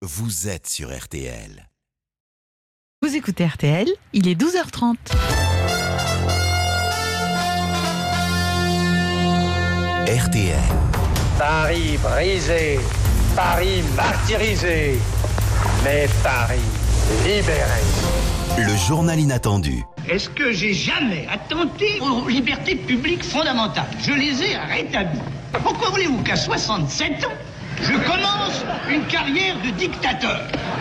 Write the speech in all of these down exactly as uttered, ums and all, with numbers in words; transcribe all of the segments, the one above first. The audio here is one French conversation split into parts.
vous êtes sur R T L. Vous écoutez R T L, il est douze heures trente. R T L. Paris brisé, Paris martyrisé, mais Paris libéré. Le journal inattendu. Est-ce que j'ai jamais attenté aux libertés publiques fondamentales? Je les ai rétablies. Pourquoi voulez-vous qu'à soixante-sept ans, je commence une carrière de dictateur?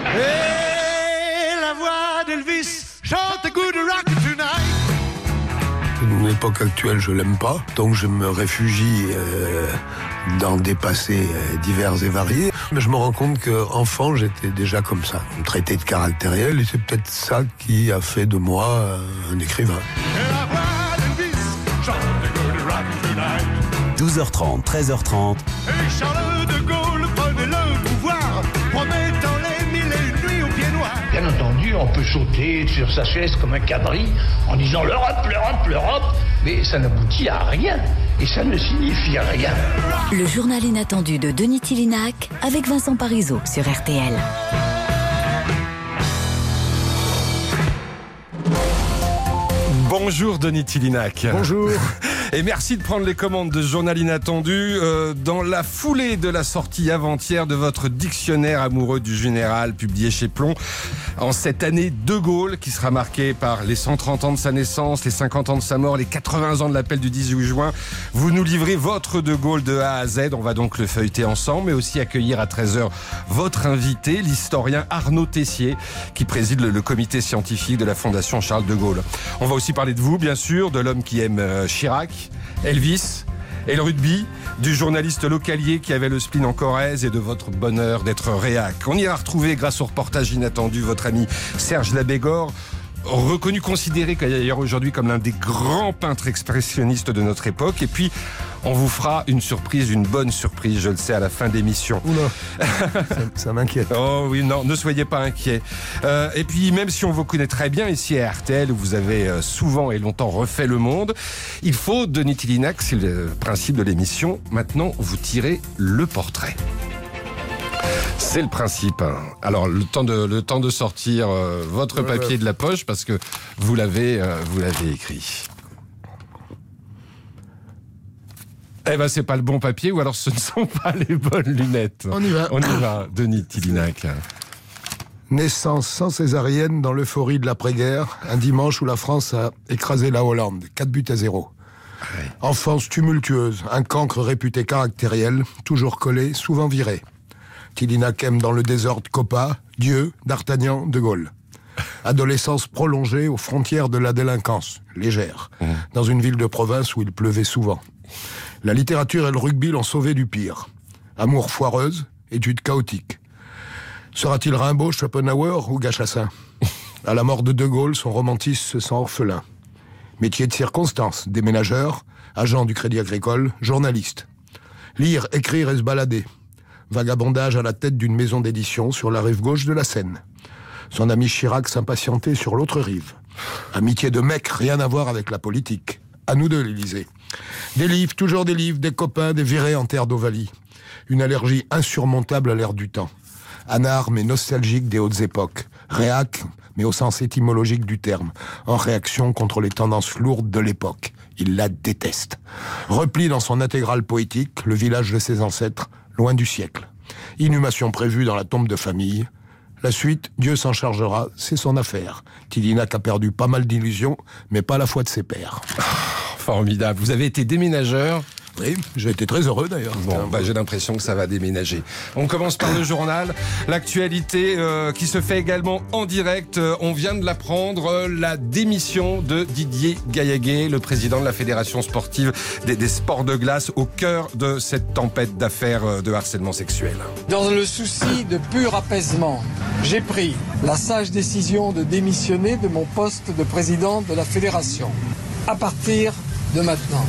Et la voix d'Elvis chante Good Rock Tonight. L'époque actuelle, je l'aime pas, donc je me réfugie euh, dans des passés euh, divers et variés. Mais je me rends compte qu'enfant, j'étais déjà comme ça, traité de caractériel, et c'est peut-être ça qui a fait de moi euh, un écrivain. Et la voix d'Elvis chante Good Rock Tonight. douze heures trente, treize heures trente. Et Charles de Gaulle prenait le pouvoir, promettant les mille et une nuits aux pieds noirs. Bien entendu, on peut sauter sur sa chaise comme un cabri en disant l'Europe, l'Europe, l'Europe, mais ça n'aboutit à rien et ça ne signifie rien. Le journal inattendu de Denis Tillinac avec Vincent Parisot sur R T L. Bonjour Denis Tillinac. Bonjour. Et merci de prendre les commandes de ce journal inattendu euh, dans la foulée de la sortie avant-hier de votre dictionnaire amoureux du général publié chez Plomb. En cette année De Gaulle qui sera marquée par les cent trente ans de sa naissance, les cinquante ans de sa mort, les quatre-vingts ans de l'appel du dix-huit juin. Vous nous livrez votre De Gaulle de A à Z. On va donc le feuilleter ensemble, mais aussi accueillir à treize heures votre invité, l'historien Arnaud Tessier, qui préside le, le comité scientifique de la Fondation Charles de Gaulle. On va aussi parler de vous, bien sûr, de l'homme qui aime euh, Chirac, Elvis et le rugby, du journaliste localier qui avait le spleen en Corrèze et de votre bonheur d'être réac. On ira retrouver, grâce au reportage inattendu, votre ami Serge Labégor, reconnu, considéré d'ailleurs aujourd'hui comme l'un des grands peintres expressionnistes de notre époque. Et puis, on vous fera une surprise, une bonne surprise, je le sais, à la fin d'émission. Oula, ça, ça m'inquiète. Oh oui, non, ne soyez pas inquiets. Euh, et puis, même si on vous connaît très bien ici à R T L, où vous avez euh, souvent et longtemps refait le monde, il faut, Denis Tillinac, c'est le principe de l'émission, maintenant vous tirez le portrait. C'est le principe. Alors, le temps de, le temps de sortir euh, votre ouais, papier ouais. de la poche, parce que vous l'avez, euh, vous l'avez écrit. Eh ben, c'est pas le bon papier, ou alors ce ne sont pas les bonnes lunettes. On y va. On y va, Denis Tillinac. Naissance sans césarienne dans l'euphorie de l'après-guerre, un dimanche où la France a écrasé la Hollande, quatre buts à zéro. Ouais. Enfance tumultueuse, un cancre réputé caractériel, toujours collé, souvent viré. Tillinac aime dans le désordre Copa, Dieu, D'Artagnan, De Gaulle. Adolescence prolongée aux frontières de la délinquance, légère, mmh. dans une ville de province où il pleuvait souvent. La littérature et le rugby l'ont sauvé du pire. Amour foireuse, études chaotiques. Sera-t-il Rimbaud, Schopenhauer ou Gachassin? À la mort de De Gaulle, son romantisme se sent orphelin. Métier de circonstance, déménageur, agent du Crédit Agricole, journaliste. Lire, écrire et se balader. Vagabondage à la tête d'une maison d'édition sur la rive gauche de la Seine. Son ami Chirac s'impatientait sur l'autre rive. Amitié de mec, rien à voir avec la politique. À nous deux, l'Élysée. Des livres, toujours des livres, des copains, des virées en terre d'Ovalie. Une allergie insurmontable à l'ère du temps. Anard, mais nostalgique des hautes époques. Réac, mais au sens étymologique du terme. En réaction contre les tendances lourdes de l'époque. Il la déteste. Repli dans son intégrale poétique, le village de ses ancêtres, loin du siècle. Inhumation prévue dans la tombe de famille. La suite, Dieu s'en chargera, c'est son affaire. Tillinac a perdu pas mal d'illusions, mais pas la foi de ses pères. Formidable. Vous avez été déménageur. Oui, j'ai été très heureux d'ailleurs. Bon, bah, j'ai l'impression que ça va déménager. On commence par le journal. L'actualité euh, qui se fait également en direct. Euh, on vient de l'apprendre, euh, la démission de Didier Gaillaguet, le président de la Fédération sportive des, des sports de glace, au cœur de cette tempête d'affaires euh, de harcèlement sexuel. Dans le souci de pur apaisement, j'ai pris la sage décision de démissionner de mon poste de président de la Fédération. À partir de maintenant.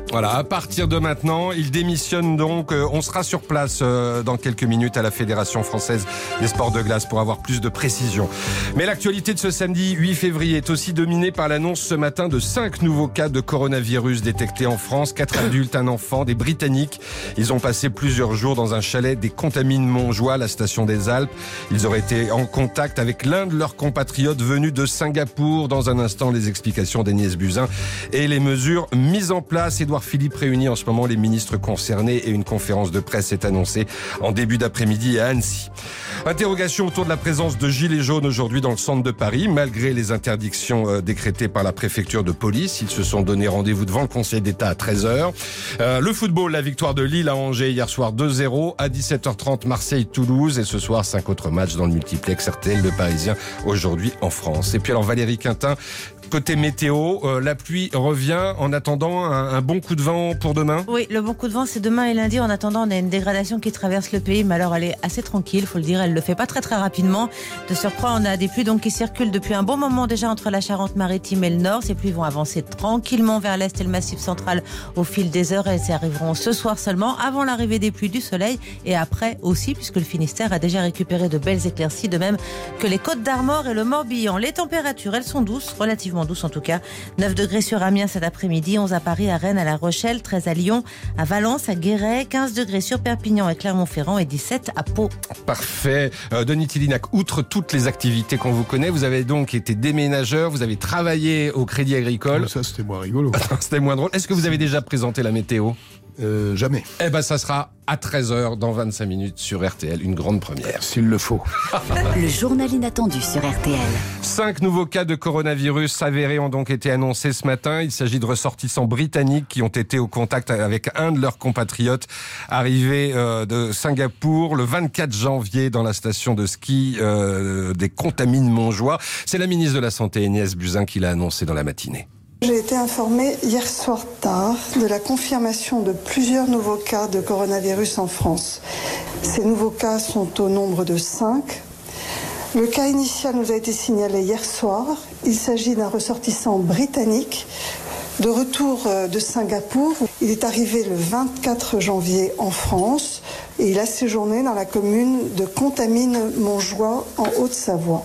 Voilà, à partir de maintenant, il démissionne donc. Euh, on sera sur place euh, dans quelques minutes à la Fédération française des sports de glace pour avoir plus de précision. Mais l'actualité de ce samedi huit février est aussi dominée par l'annonce ce matin de cinq nouveaux cas de coronavirus détectés en France. Quatre adultes, un enfant, des Britanniques. Ils ont passé plusieurs jours dans un chalet des Contamines-Montjoie, la station des Alpes. Ils auraient été en contact avec l'un de leurs compatriotes venus de Singapour. Dans un instant, les explications d'Agnès Buzyn et les mesures mises en place. Édouard Philippe réunit en ce moment les ministres concernés et une conférence de presse est annoncée en début d'après-midi à Annecy. Interrogation autour de la présence de gilets jaunes aujourd'hui dans le centre de Paris. Malgré les interdictions décrétées par la préfecture de police, ils se sont donné rendez-vous devant le Conseil d'État à treize heures. Euh, le football, la victoire de Lille à Angers hier soir deux zéro. À dix-sept heures trente, Marseille-Toulouse. Et ce soir, cinq autres matchs dans le multiplex R T L, le Parisien, aujourd'hui en France. Et puis alors Valérie Quintin, côté météo, euh, la pluie revient en attendant un, un bon coup de vent pour demain. Oui, le bon coup de vent c'est demain et lundi. En attendant, on a une dégradation qui traverse le pays, mais alors elle est assez tranquille, faut le dire, elle le fait pas très très rapidement. De surcroît, on a des pluies donc qui circulent depuis un bon moment déjà entre la Charente-Maritime et le Nord. Ces pluies vont avancer tranquillement vers l'Est et le Massif central au fil des heures. Elles y arriveront ce soir seulement, avant l'arrivée des pluies, du soleil et après aussi, puisque le Finistère a déjà récupéré de belles éclaircies, de même que les Côtes d'Armor et le Morbihan. Les températures, elles sont douces, relativement douce en tout cas. neuf degrés sur Amiens cet après-midi, onze à Paris, à Rennes, à La Rochelle, treize à Lyon, à Valence, à Guéret, quinze degrés sur Perpignan et Clermont-Ferrand et dix-sept à Pau. Parfait. Euh, Denis Tillinac, outre toutes les activités qu'on vous connaît, vous avez donc été déménageur, vous avez travaillé au Crédit Agricole. Ça, c'était moins rigolo. C'était moins drôle. Est-ce que vous avez déjà présenté la météo ? Euh, jamais. Eh ben, ça sera à treize heures dans vingt-cinq minutes sur R T L, une grande première. S'il le faut. Le journal inattendu sur R T L. Cinq nouveaux cas de coronavirus avérés ont donc été annoncés ce matin. Il s'agit de ressortissants britanniques qui ont été au contact avec un de leurs compatriotes arrivés euh, de Singapour le vingt-quatre janvier dans la station de ski euh, des Contamines-Montjoie. C'est la ministre de la Santé, Agnès Buzyn, qui l'a annoncé dans la matinée. J'ai été informée hier soir tard de la confirmation de plusieurs nouveaux cas de coronavirus en France. Ces nouveaux cas sont au nombre de cinq. Le cas initial nous a été signalé hier soir. Il s'agit d'un ressortissant britannique de retour de Singapour. Il est arrivé le vingt-quatre janvier en France et il a séjourné dans la commune de Contamines-Montjoie en Haute-Savoie.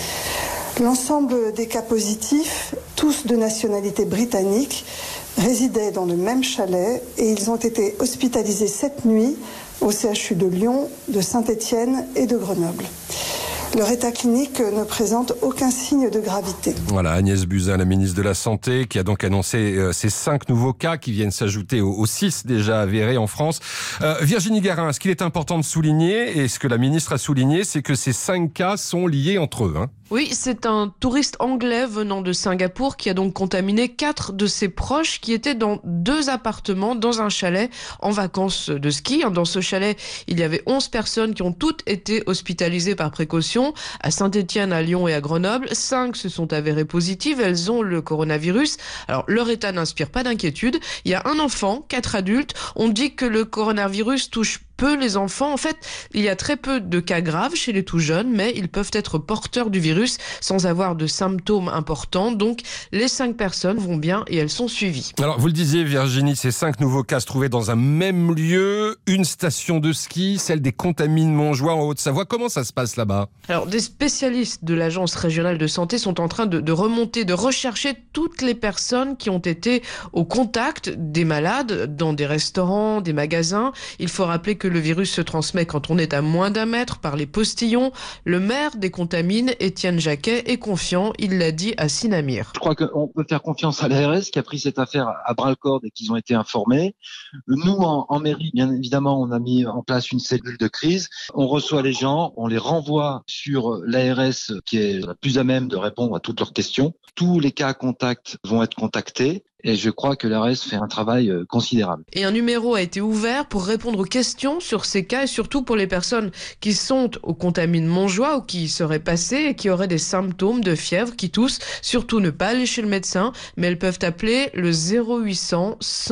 L'ensemble des cas positifs, tous de nationalité britannique, résidaient dans le même chalet et ils ont été hospitalisés cette nuit au C H U de Lyon, de Saint-Étienne et de Grenoble. Leur état clinique ne présente aucun signe de gravité. Voilà, Agnès Buzyn, la ministre de la Santé, qui a donc annoncé euh, ces cinq nouveaux cas qui viennent s'ajouter aux, aux six déjà avérés en France. Euh, Virginie Garin, ce qu'il est important de souligner, et ce que la ministre a souligné, c'est que ces cinq cas sont liés entre eux. Hein. Oui, c'est un touriste anglais venant de Singapour qui a donc contaminé quatre de ses proches qui étaient dans deux appartements, dans un chalet, en vacances de ski. Dans ce chalet, il y avait onze personnes qui ont toutes été hospitalisées par précaution, à Saint-Étienne, à Lyon et à Grenoble. Cinq se sont avérées positives, elles ont le coronavirus. Alors, leur état n'inspire pas d'inquiétude. Il y a un enfant, quatre adultes. On dit que le coronavirus touche peu les enfants. En fait, il y a très peu de cas graves chez les tout jeunes, mais ils peuvent être porteurs du virus sans avoir de symptômes importants. Donc, les cinq personnes vont bien et elles sont suivies. Alors, vous le disiez, Virginie, ces cinq nouveaux cas se trouvaient dans un même lieu, une station de ski, celle des Contamines-Montjoie en Haute-Savoie. Comment ça se passe là-bas ? Alors, des spécialistes de l'Agence régionale de santé sont en train de, de remonter, de rechercher toutes les personnes qui ont été au contact des malades dans des restaurants, des magasins. Il faut rappeler que que le virus se transmet quand on est à moins d'un mètre par les postillons. Le maire des Contamines, Étienne Jacquet, est confiant. Il l'a dit à Sinamir. Je crois qu'on peut faire confiance à l'A R S qui a pris cette affaire à bras-le-corps et qu'ils ont été informés. Nous, en, en mairie, bien évidemment, on a mis en place une cellule de crise. On reçoit les gens, on les renvoie sur l'A R S qui est la plus à même de répondre à toutes leurs questions. Tous les cas contacts vont être contactés. Et je crois que l'A R S fait un travail considérable. Et un numéro a été ouvert pour répondre aux questions sur ces cas et surtout pour les personnes qui sont aux Contamines-Montjoie ou qui y seraient passées et qui auraient des symptômes de fièvre, qui toussent. Surtout ne pas aller chez le médecin, mais elles peuvent appeler le zéro huit cents cent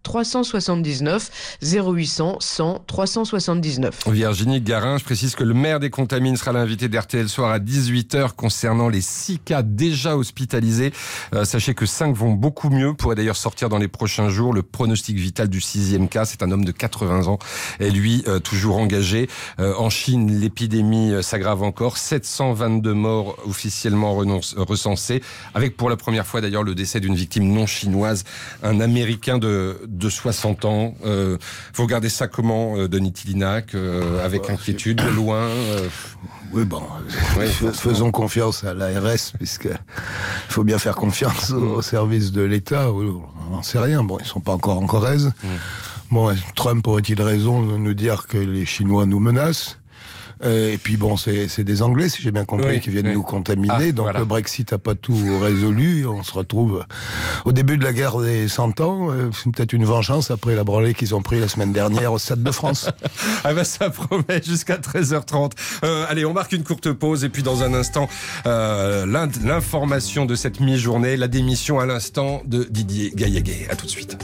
trois cent soixante-dix-neuf, zéro huit cents cent trois cent soixante-dix-neuf. Virginie Garin, je précise que le maire des Contamines sera l'invité d'R T L Soir à dix-huit heures concernant les six cas déjà hospitalisés. Euh, sachez que cinq vont beaucoup mieux, pourrait d'ailleurs sortir dans les prochains jours. Le pronostic vital du sixième cas, c'est un homme de quatre-vingts ans et lui euh, toujours engagé. Euh, en Chine, l'épidémie euh, s'aggrave encore. sept cent vingt-deux morts officiellement renonce, euh, recensés, avec pour la première fois d'ailleurs le décès d'une victime non chinoise, un Américain de, de soixante ans. Euh, faut regarder ça comment, euh, Denis Tillinac, euh, avec oh, inquiétude, de loin euh... Oui, bon, ouais, faisons confiance à l'A R S, puisqu'il faut bien faire confiance aux services de l'État. On n'en sait rien. Bon, ils ne sont pas encore en Corrèze. Mmh. Bon, Trump aurait-il raison de nous dire que les Chinois nous menacent ? Euh, et puis bon, c'est, c'est des Anglais, si j'ai bien compris, oui, qui viennent oui. nous contaminer. Ah, donc voilà. Le Brexit n'a pas tout résolu. On se retrouve au début de la guerre des cent ans. Euh, c'est peut-être une vengeance après la branlée qu'ils ont pris la semaine dernière au Stade de France. Ah ben ça promet jusqu'à treize heures trente. Euh, allez, on marque une courte pause et puis dans un instant, euh, l'information de cette mi-journée, la démission à l'instant de Didier Gaillaguet. À tout de suite.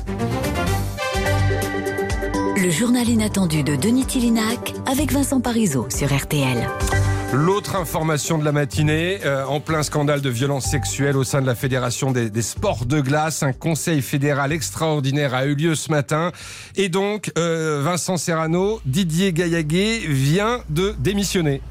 Le journal inattendu de Denis Tillinac avec Vincent Parisot sur R T L. L'autre information de la matinée, euh, en plein scandale de violence sexuelle au sein de la Fédération des, des sports de glace, un conseil fédéral extraordinaire a eu lieu ce matin. Et donc, euh, Vincent Serrano, Didier Gaillaguet vient de démissionner.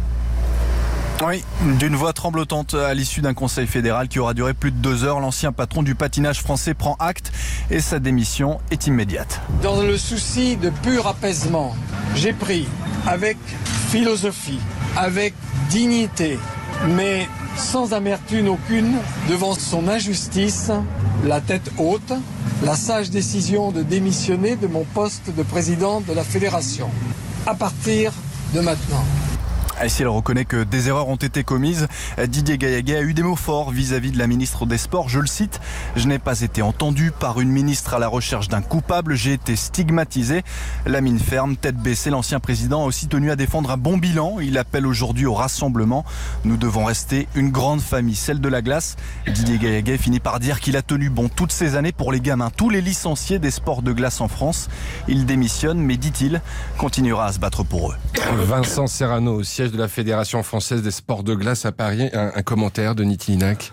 Oui, d'une voix tremblotante à l'issue d'un conseil fédéral qui aura duré plus de deux heures, l'ancien patron du patinage français prend acte et sa démission est immédiate. Dans le souci de pur apaisement, j'ai pris avec philosophie, avec dignité, mais sans amertume aucune, devant son injustice, la tête haute, la sage décision de démissionner de mon poste de président de la fédération. À partir de maintenant. Et si elle reconnaît que des erreurs ont été commises, Didier Gaillaguet a eu des mots forts vis-à-vis de la ministre des Sports. Je le cite, « Je n'ai pas été entendu par une ministre à la recherche d'un coupable, j'ai été stigmatisé ». La mine ferme, tête baissée, l'ancien président a aussi tenu à défendre un bon bilan. Il appelle aujourd'hui au rassemblement. Nous devons rester une grande famille, celle de la glace. Didier Gaillaguet finit par dire qu'il a tenu bon toutes ces années pour les gamins, tous les licenciés des sports de glace en France. Il démissionne, mais dit-il, continuera à se battre pour eux. Vincent Serrano, siège de la Fédération française des sports de glace à Paris. Un, un commentaire de Tillinac.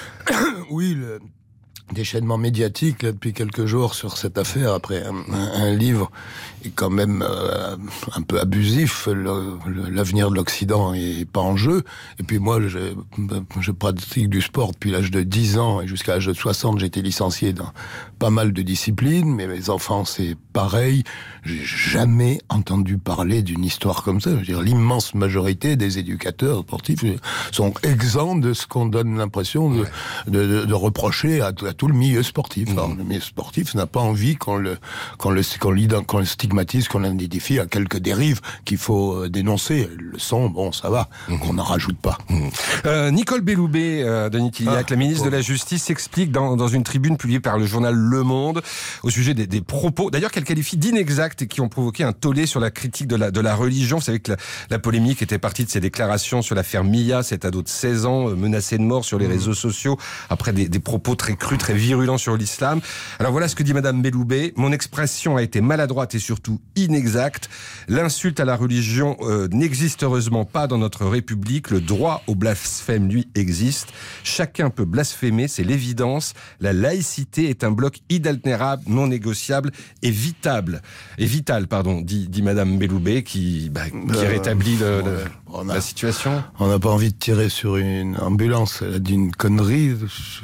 Oui, le déchaînement médiatique là, depuis quelques jours sur cette affaire, après un, un, un livre est quand même euh, un peu abusif. Le, le, l'avenir de l'Occident est pas en jeu. Et puis moi, je, je pratique du sport depuis l'âge de dix ans et jusqu'à l'âge de soixante, j'ai été licencié dans pas mal de disciplines. Mais mes enfants, c'est pareil. J'ai jamais entendu parler d'une histoire comme ça. Je veux dire, l'immense majorité des éducateurs sportifs sont exempts de ce qu'on donne l'impression de, de, de, de reprocher à, à tout le milieu sportif. Mmh. Alors, le milieu sportif n'a pas envie qu'on le, qu'on le, qu'on le, qu'on le stigmatise, qu'on l'identifie à quelques dérives qu'il faut dénoncer. Le son, bon, ça va, mmh. qu'on n'en rajoute pas. Mmh. Euh, Nicole Belloubet, euh, Denis Tillinac, ah, la ministre bon. de la Justice, explique dans, dans une tribune publiée par le journal Le Monde au sujet des, des propos, d'ailleurs qu'elle qualifie d'inexacts et qui ont provoqué un tollé sur la critique de la, de la religion. Vous savez que la, la polémique était partie de ses déclarations sur l'affaire Mia, cet ado de seize ans euh, menacé de mort sur les mmh. réseaux sociaux après des, des propos très crus, très virulent sur l'islam. Alors voilà ce que dit Madame Belloubet. Mon expression a été maladroite et surtout inexacte. L'insulte à la religion euh, n'existe heureusement pas dans notre République. Le droit au blasphème, lui, existe. Chacun peut blasphémer, c'est l'évidence. La laïcité est un bloc inaltérable, non négociable et vitable. Et vital, pardon, dit, dit Madame Belloubet, qui, bah, qui euh, rétablit le, le, on a, la situation. On n'a pas envie de tirer sur une ambulance. Elle a dit une connerie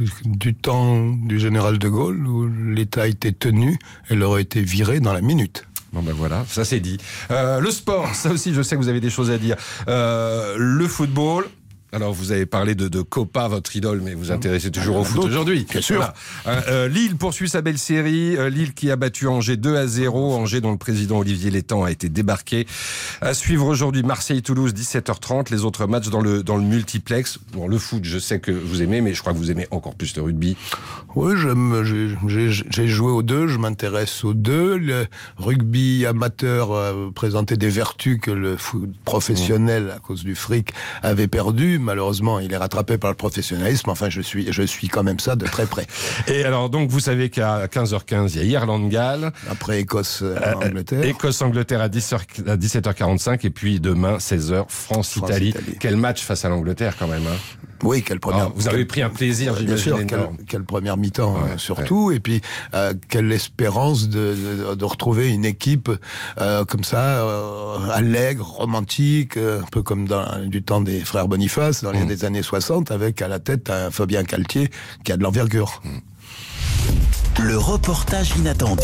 du temps du général de Gaulle, où l'État était tenu, elle aurait été virée dans la minute. Bon ben voilà, ça c'est dit. Euh, le sport, ça aussi je sais que vous avez des choses à dire. Euh, le football... Alors, vous avez parlé de, de Copa, votre idole, mais vous vous intéressez toujours au foot aujourd'hui. Bien sûr. Voilà. Euh, euh, Lille poursuit sa belle série. Euh, Lille qui a battu Angers deux à zéro. Angers dont le président Olivier Létang a été débarqué. À suivre aujourd'hui Marseille-Toulouse, dix-sept heures trente. Les autres matchs dans le, dans le multiplex. Bon, le foot, je sais que vous aimez, mais je crois que vous aimez encore plus le rugby. Oui, j'aime, j'ai, j'ai, j'ai joué aux deux, je m'intéresse aux deux. Le rugby amateur a présenté des vertus que le foot professionnel, à cause du fric, avait perdu. Malheureusement, il est rattrapé par le professionnalisme. Enfin, je suis, je suis quand même ça de très près. Et alors, donc, vous savez qu'à quinze heures quinze, il y a Irlande-Galles. Après Écosse-Angleterre. Euh, Écosse-Angleterre à dix-sept heures quarante-cinq. Et puis demain, seize heures, France-Italie. France, Quel match face à l'Angleterre, quand même. Hein. Oui, quelle première. Alors, vous avez pris un plaisir, bien sûr, quelle, quelle première mi-temps ouais, surtout, ouais. Et puis euh, quelle espérance de, de, de retrouver une équipe euh, comme ça, euh, allègre, romantique, euh, un peu comme dans du temps des frères Boniface, dans les mmh. années soixante, avec à la tête un Fabien Galtier qui a de l'envergure. Mmh. Le reportage inattendu.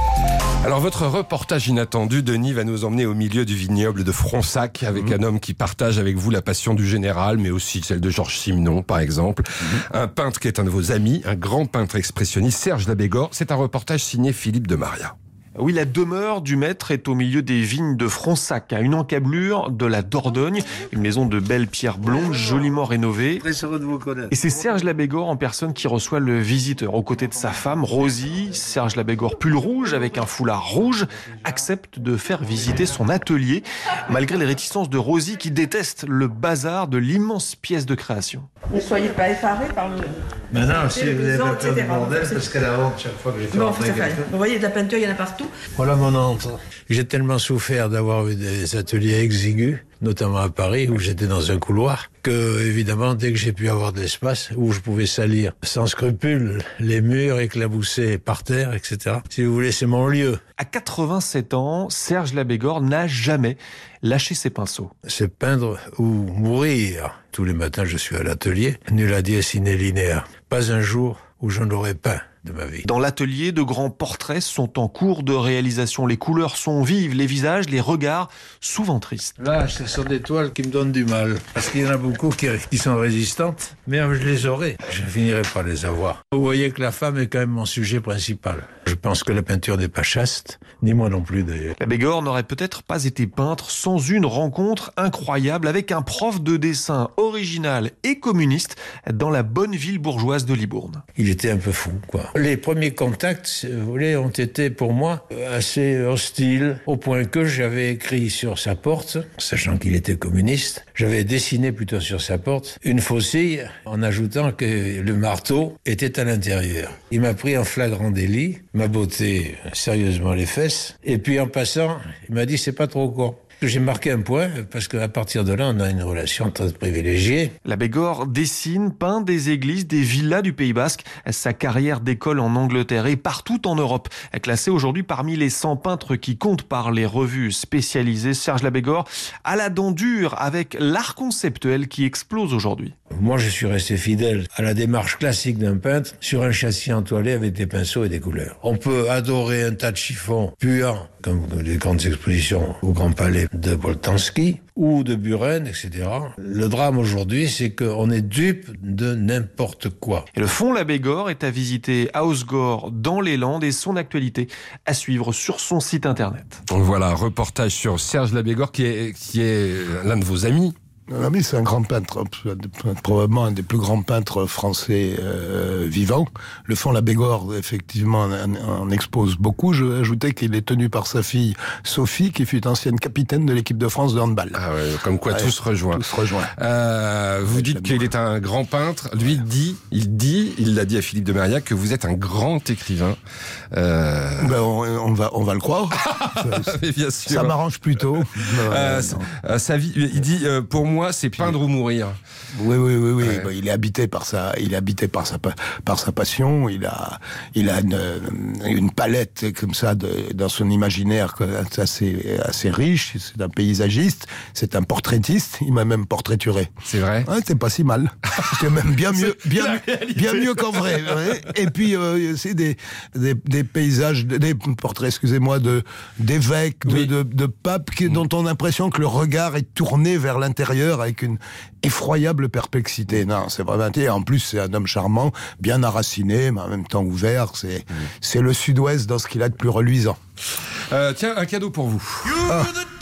Alors votre reportage inattendu, Denis, va nous emmener au milieu du vignoble de Fronsac avec mmh. un homme qui partage avec vous la passion du général, mais aussi celle de Georges Simenon, par exemple. Mmh. Un peintre qui est un de vos amis, un grand peintre expressionniste, Serge Labégor. C'est un reportage signé Philippe de Maria. Oui, la demeure du maître est au milieu des vignes de Fronsac, à une encablure de la Dordogne, une maison de belles pierres blondes, joliment rénovée. Très heureux de vous connaître. Et c'est Serge Labégor en personne qui reçoit le visiteur. Aux côtés de sa femme, Rosie, Serge Labégor, pull rouge avec un foulard rouge, accepte de faire visiter son atelier, malgré les réticences de Rosie qui déteste le bazar de l'immense pièce de création. Ne soyez pas effarés par le... Maintenant, si vous n'avez pas peur du bordel, parce qu'elle a honte chaque fois que j'ai fait bon, rentrer quelqu'un. Vous voyez, de la peinture, il y en a partout. Voilà mon honte. J'ai tellement souffert d'avoir eu des ateliers exigus, notamment à Paris, où j'étais dans un couloir, que, évidemment, dès que j'ai pu avoir de l'espace, où je pouvais salir sans scrupule les murs, éclabousser par terre, et cetera. Si vous voulez, c'est mon lieu. À quatre-vingt-sept ans, Serge Labégor n'a jamais lâché ses pinceaux. C'est peindre ou mourir. Tous les matins, je suis à l'atelier. Nulla dies sine linea. Pas un jour où je n'aurais peint de ma vie. Dans l'atelier, de grands portraits sont en cours de réalisation. Les couleurs sont vives, les visages, les regards, souvent tristes. Là, ce sont des toiles qui me donnent du mal. Parce qu'il y en a beaucoup qui, qui sont résistantes. Mais je les aurai. Je finirai par les avoir. Vous voyez que la femme est quand même mon sujet principal. Je pense que la peinture n'est pas chaste, ni moi non plus d'ailleurs. Labégor n'aurait peut-être pas été peintre sans une rencontre incroyable avec un prof de dessin original et communiste dans la bonne ville bourgeoise de Libourne. Il était un peu fou, quoi. Les premiers contacts, si vous voulez, ont été pour moi assez hostiles, au point que j'avais écrit sur sa porte, sachant qu'il était communiste, j'avais dessiné plutôt sur sa porte une faucille en ajoutant que le marteau était à l'intérieur. Il m'a pris en flagrant délit, m'a botté sérieusement les fesses, et puis en passant, il m'a dit c'est pas trop con. J'ai marqué un point, parce qu'à partir de là, on a une relation très privilégiée. Labégor dessine, peint des églises, des villas du Pays Basque. Sa carrière d'école en Angleterre et partout en Europe est classée aujourd'hui parmi les cent peintres qui comptent par les revues spécialisées. Serge Labégor a la dent dure avec l'art conceptuel qui explose aujourd'hui. Moi, je suis resté fidèle à la démarche classique d'un peintre sur un châssis entoilé avec des pinceaux et des couleurs. On peut adorer un tas de chiffons puants, comme les grandes expositions au Grand Palais de Boltanski ou de Buren, et cetera. Le drame aujourd'hui, c'est qu'on est dupe de n'importe quoi. Et le Fonds Labégor est à visiter à Osgore, dans les Landes, et son actualité à suivre sur son site internet. Voilà, reportage sur Serge Labégor, qui est, qui est l'un de vos amis. Un ami, c'est un grand peintre, probablement un des plus grands peintres français euh, vivants. Le Fonds Labégor, effectivement, en, en expose beaucoup. Je vais ajouter qu'il est tenu par sa fille Sophie, qui fut ancienne capitaine de l'équipe de France de handball. Ah ouais, comme quoi ouais, tout se rejoint. Tout se rejoint. Euh, vous dites qu'il est un grand peintre. Lui dit, il dit, il l'a dit à Philippe de Maria, que vous êtes un grand écrivain. Euh... Ben on, on va, on va le croire. ça, bien sûr. Ça m'arrange plutôt. Euh, euh, sa vie, il dit, euh, pour moi. Moi, c'est peindre ou mourir. Oui, oui, oui, oui. Ouais. Bah, il est habité par sa, il est habité par sa, par sa passion. Il a, il a une, une palette comme ça de, dans son imaginaire assez, assez riche. C'est un paysagiste, c'est un portraitiste. Il m'a même portraituré. C'est vrai. Ouais, c'est pas si mal. C'est même bien mieux, bien, bien mieux qu'en vrai. Ouais. Et puis euh, c'est des, des, des paysages, des portraits, excusez-moi, de d'évêques, oui. de, de, de papes, qui, mmh. dont on a l'impression que le regard est tourné vers l'intérieur avec une effroyable perplexité. Non, c'est vraiment... Et en plus, c'est un homme charmant, bien enraciné, mais en même temps ouvert. C'est, mmh. c'est le sud-ouest dans ce qu'il a de plus reluisant. Euh, tiens, un cadeau pour vous. Ah.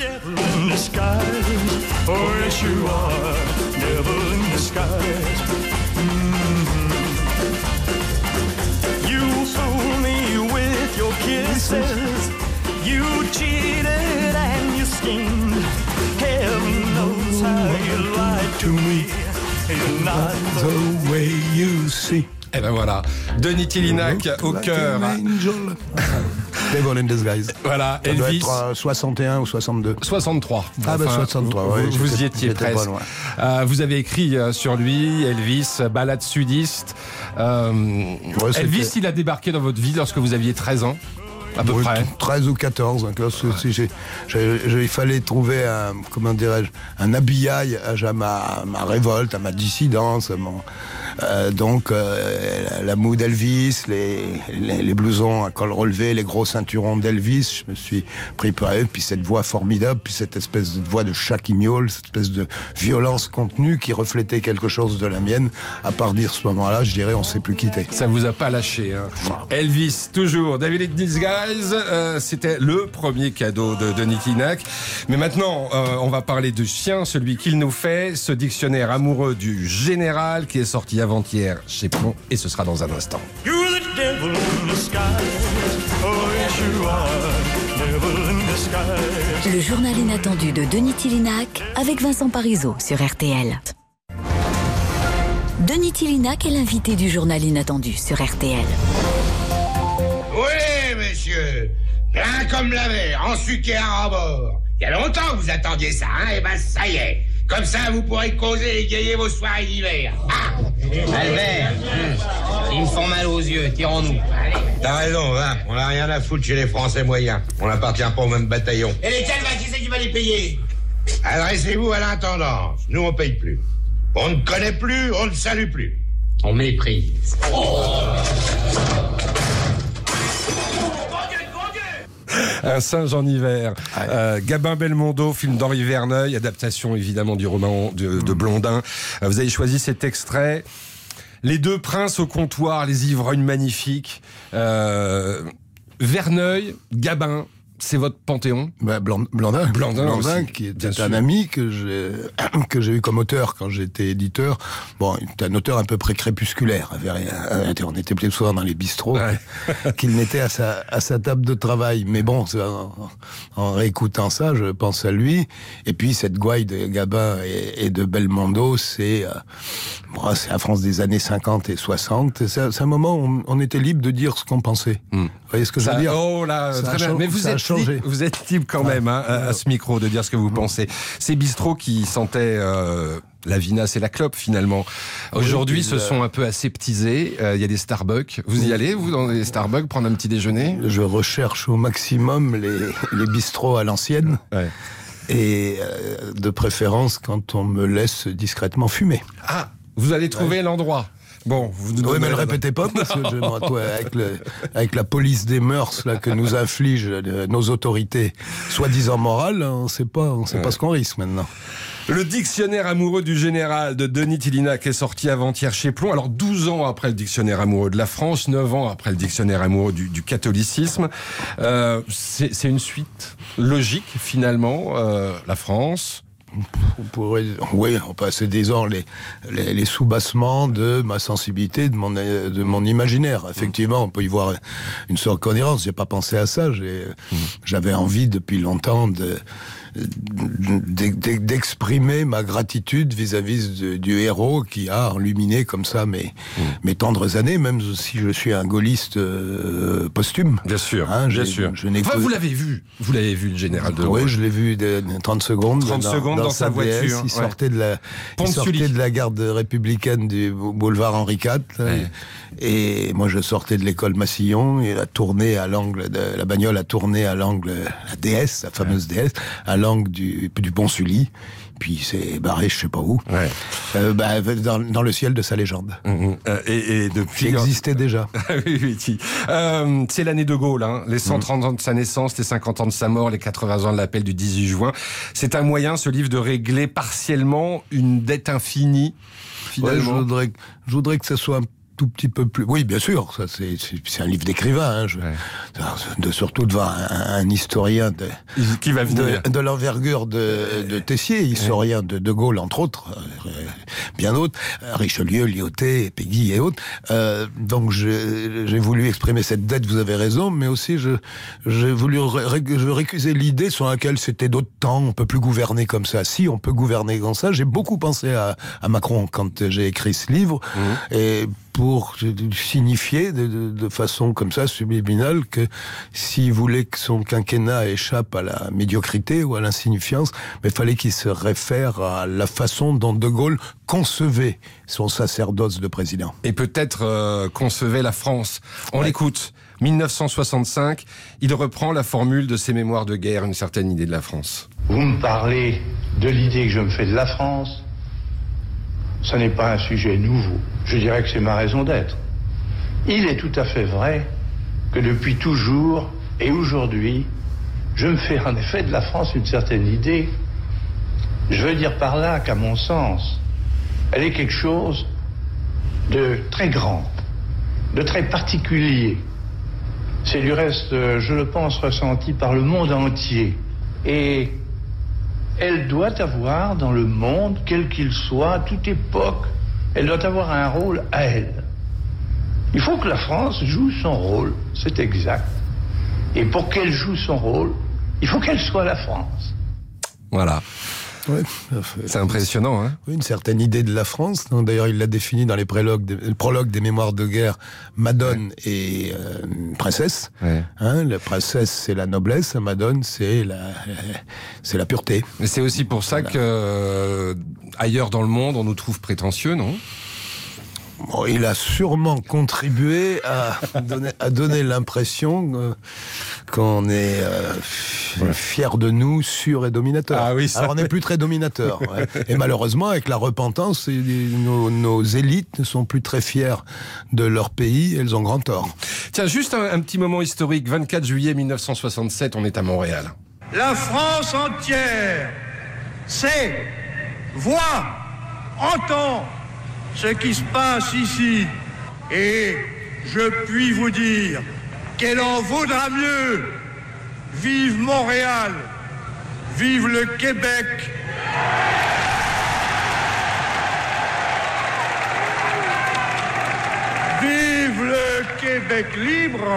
You cheated and you schemed. Heaven knows how you lied to me. not the way you see. Et ben voilà, Denis Tillinac au cœur. Devil in Disguise. Voilà, ça doit Elvis. être euh, soixante et un ou soixante-deux. soixante-trois. Ah ben Enfin, soixante-trois, vous, ouais, vous j'étais- y étiez j'étais pas presque. loin. Euh, vous avez écrit euh, sur lui, Elvis, balade sudiste. Euh, c'était- Elvis, il a débarqué dans votre vie lorsque vous aviez treize ans, à peu Oui, près. treize ou quatorze. Donc, là, c'est- c'est- j'ai- j'ai- j'ai- il fallait trouver un, comment dirais-je, un habillage à ma, ma révolte, à ma dissidence. à mon- euh, donc, euh, la moue d'Elvis, les, les, les blousons à col relevé, les gros ceinturons d'Elvis. Je me suis pris par eux. Puis cette voix formidable, puis cette espèce de voix de chat qui miaule, cette espèce de violence contenue qui reflétait quelque chose de la mienne. À partir de ce moment-là, je dirais, on s'est plus quitté. Ça vous a pas lâché, hein. Elvis, toujours. David in Disguise, euh, c'était le premier cadeau de Denis Tillinac. Mais maintenant, euh, on va parler du sien, celui qu'il nous fait, ce dictionnaire amoureux du général qui est sorti avant-hier chez Plon, et ce sera dans un instant. You're the devil in disguise. Oh, yes, you are. Devil in disguise. Le journal inattendu de Denis Tillinac avec Vincent Parisot sur R T L. Denis Tillinac est l'invité du journal inattendu sur R T L. Oui, messieurs, plein comme la mer, en sucre à rebord. Il y a longtemps que vous attendiez ça, hein, et ben ça y est. Comme ça, vous pourrez causer et égayer vos soirées d'hiver. Ah Albert, hum, ils me font mal aux yeux, tirons-nous. T'as raison, hein, on n'a rien à foutre chez les Français moyens. On n'appartient pas au même bataillon. Et lesquels, bah, qui c'est qui va les payer? Adressez-vous à l'intendance, nous on paye plus. On ne connaît plus, on ne salue plus. On méprise. Oh. Un singe en hiver. Euh, Gabin Belmondo, film d'Henri Verneuil, adaptation évidemment du roman de, de Blondin. Euh, vous avez choisi cet extrait. Les deux princes au comptoir, les ivrognes magnifiques. Euh, Verneuil, Gabin. C'est votre panthéon? Bah, Blandin, Blandin, Blandin, Blandin aussi, qui bien était sûr. un ami que j'ai que j'ai eu comme auteur quand j'étais éditeur. Bon, il était un auteur un peu près crépusculaire. On était plus souvent dans les bistrots Ouais. qu'il n'était à sa à sa table de travail. Mais bon, en, en réécoutant ça, je pense à lui. Et puis cette gouaille de Gabin et, et de Belmondo, c'est euh, bon, c'est la France des années cinquante et soixante. C'est, c'est un moment où on, on était libre de dire ce qu'on pensait. Mm. Vous voyez ce que Ça- je veux dire? Oh là, Ça très a bien. changé- Mais vous ça a êtes, changé. libre, vous êtes libre quand même hein, à, à ce micro de dire ce que vous pensez. Ces bistrots qui sentaient euh, la vinasse et la clope finalement, aujourd'hui puis se le- sont un peu aseptisés. Euh, Il y a des Starbucks. Vous y allez, vous, dans les Starbucks, prendre un petit déjeuner? Je recherche au maximum les, les bistrots à l'ancienne. Ouais. Et euh, de préférence quand on me laisse discrètement fumer. Ah, vous allez trouver l'endroit. Bon, vous nous Oui, donnez mais ne le la- répétez pas, parce que je, moi, toi, avec, le, avec la police des mœurs là, que nous infligent euh, nos autorités, soi-disant morales, on ne sait pas, on sait Ouais. pas ce qu'on risque maintenant. Le dictionnaire amoureux du général de Denis Tillinac est sorti avant-hier chez Plon. Alors douze ans après le dictionnaire amoureux de la France, neuf ans après le dictionnaire amoureux du, du catholicisme. Euh, c'est, c'est une suite logique finalement. Euh, la France. On pourrait, oui, on passe disons les, les, les soubassements de ma sensibilité, de mon, de mon imaginaire. Effectivement, on peut y voir une sorte de cohérence. J'ai pas pensé à ça. J'ai, j'avais envie depuis longtemps de d'exprimer ma gratitude vis-à-vis de, du héros qui a enluminé comme ça mes, mmh. mes tendres années, même si je suis un gaulliste euh, posthume. Bien sûr, hein, bien sûr. Je n'ai enfin, que... vous l'avez vu, vous l'avez vu le général de Oui, Gaulle. je l'ai vu de, de trente secondes. trente dans, secondes dans, dans sa, sa voiture. D S, il sortait, ouais. de, la, il sortait de la garde républicaine du boulevard Henri quatre. Ouais. Et, et moi, je sortais de l'école Massillon et la tournée à l'angle, de, la bagnole a tourné à l'angle, la D S, la fameuse ouais. D S, à l'angle du, du Pont Sully. Puis c'est barré, je sais pas où, ouais. euh, bah, dans, dans le ciel de sa légende. Mmh. Euh, et, et depuis, qui existait déjà. oui, oui, oui. Euh, c'est l'année de Gaulle, hein. Les cent trente mmh. ans de sa naissance, les cinquante ans de sa mort, les quatre-vingts ans de l'appel du dix-huit juin. C'est un moyen, ce livre, de régler partiellement une dette infinie. Finalement. Ouais, je voudrais, je voudrais que ce soit tout petit peu plus... Oui, bien sûr, ça c'est, c'est, c'est un livre d'écrivain, hein, je... ouais. de, surtout devant un, un historien de, qui va venir. de, de l'envergure de, de Tessier, historien ouais. de De Gaulle, entre autres, euh, bien d'autres, Richelieu, Lyautey, Péguy et autres. Euh, donc j'ai, j'ai voulu exprimer cette dette, vous avez raison, mais aussi je, j'ai voulu ré, je récuser l'idée sur laquelle c'était d'autres temps, on peut plus gouverner comme ça. Si, on peut gouverner comme ça. J'ai beaucoup pensé à, à Macron quand j'ai écrit ce livre, mmh. et pour signifier de, de, de façon comme ça, subliminale, que s'il voulait que son quinquennat échappe à la médiocrité ou à l'insignifiance, mais il fallait qu'il se réfère à la façon dont De Gaulle concevait son sacerdoce de président. Et peut-être euh, concevait la France. On ouais. l'écoute. dix-neuf cent soixante-cinq, il reprend la formule de ses mémoires de guerre, une certaine idée de la France. Vous me parlez de l'idée que je me fais de la France. Ce n'est pas un sujet nouveau. Je dirais que c'est ma raison d'être. Il est tout à fait vrai que depuis toujours et aujourd'hui, je me fais en effet de la France une certaine idée. Je veux dire par là qu'à mon sens, elle est quelque chose de très grand, de très particulier. C'est du reste, je le pense, ressenti par le monde entier. Et elle doit avoir dans le monde, quel qu'il soit, à toute époque, elle doit avoir un rôle à elle. Il faut que la France joue son rôle, c'est exact. Et pour qu'elle joue son rôle, il faut qu'elle soit la France. Voilà. Ouais, c'est impressionnant, hein. Oui, une certaine idée de la France. Donc, d'ailleurs, il l'a défini dans les prologues, des, le prologue des Mémoires de guerre, Madone ouais. et euh, princesse. Ouais. Hein, la princesse, c'est la noblesse, la Madone, c'est la, c'est la pureté. Mais c'est aussi pour ça voilà. que euh, ailleurs dans le monde, on nous trouve prétentieux, non ? Bon, il a sûrement contribué à donner, à donner l'impression euh, qu'on est euh, ouais. fier de nous, sûr et dominateur. Ah oui, ça Alors on n'est plus très dominateur. Ouais. Et malheureusement, avec la repentance, nos, nos élites ne sont plus très fiers de leur pays, elles ont grand tort. Tiens, juste un, un petit moment historique. vingt-quatre juillet mille neuf cent soixante-sept, on est à Montréal. La France entière sait, voit, entend ce qui se passe ici, et je puis vous dire qu'elle en vaudra mieux. Vive Montréal, vive le Québec. Vive le Québec libre.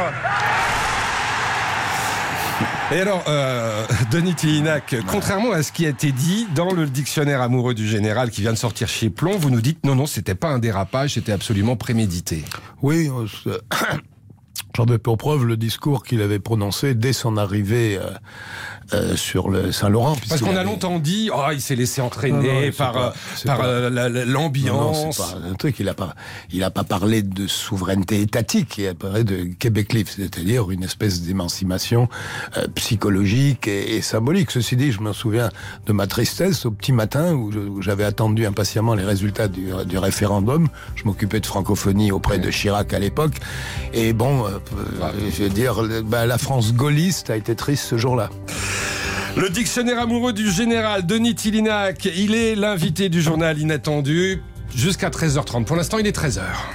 Et alors, euh, Denis Tillinac, contrairement à ce qui a été dit dans le dictionnaire amoureux du général qui vient de sortir chez Plomb, vous nous dites non, non, c'était pas un dérapage, c'était absolument prémédité. Oui, euh, j'en ai pour preuve le discours qu'il avait prononcé dès son arrivée euh, euh, sur le Saint-Laurent. Parce qu'on avait... a longtemps dit, oh, il s'est laissé entraîner non, non, par, pas, par pas... euh, la, la, l'ambiance. Non, non, c'est pas un truc. Il a pas, il a pas parlé de souveraineté étatique. Il a parlé de Québec libre, c'est-à-dire une espèce d'émancipation euh, psychologique et, et symbolique. Ceci dit, je me souviens de ma tristesse au petit matin où, je, où j'avais attendu impatiemment les résultats du, du référendum. Je m'occupais de francophonie auprès de Chirac à l'époque. Et bon, euh, euh, je veux dire, bah, la France gaulliste a été triste ce jour-là. Le dictionnaire amoureux du général Denis Tillinac, il est l'invité du journal Inattendu jusqu'à treize heures trente. Pour l'instant, il est treize heures.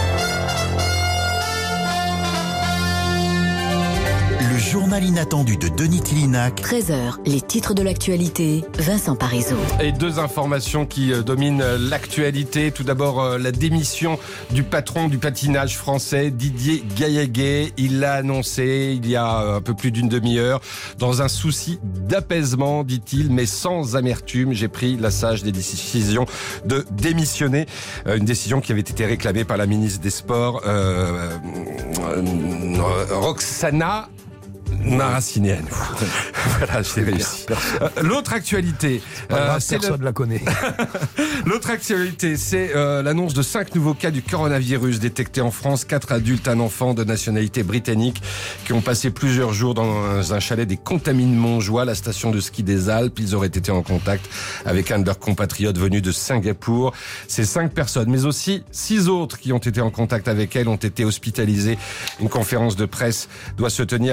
Le journal inattendu de Denis Tillinac. treize heures, les titres de l'actualité, Vincent Parisot. Et deux informations qui euh, dominent l'actualité. Tout d'abord, euh, la démission du patron du patinage français, Didier Gaillaguet. Il l'a annoncé il y a euh, un peu plus d'une demi-heure. Dans un souci d'apaisement, dit-il, mais sans amertume, j'ai pris la sage des décisions de démissionner. Euh, une décision qui avait été réclamée par la ministre des Sports, euh, euh, Roxana Maracineanu. Voilà, j'ai réussi. Euh, l'autre actualité, euh, c'est personne ne le... la connaît. L'autre actualité, c'est euh, l'annonce de cinq nouveaux cas du coronavirus détectés en France. Quatre adultes, un enfant de nationalité britannique qui ont passé plusieurs jours dans un chalet des Contamines Montjoie, la station de ski des Alpes. Ils auraient été en contact avec un de leurs compatriotes venus de Singapour. Ces cinq personnes, mais aussi six autres qui ont été en contact avec elles, ont été hospitalisées. Une conférence de presse doit se tenir à Annecy en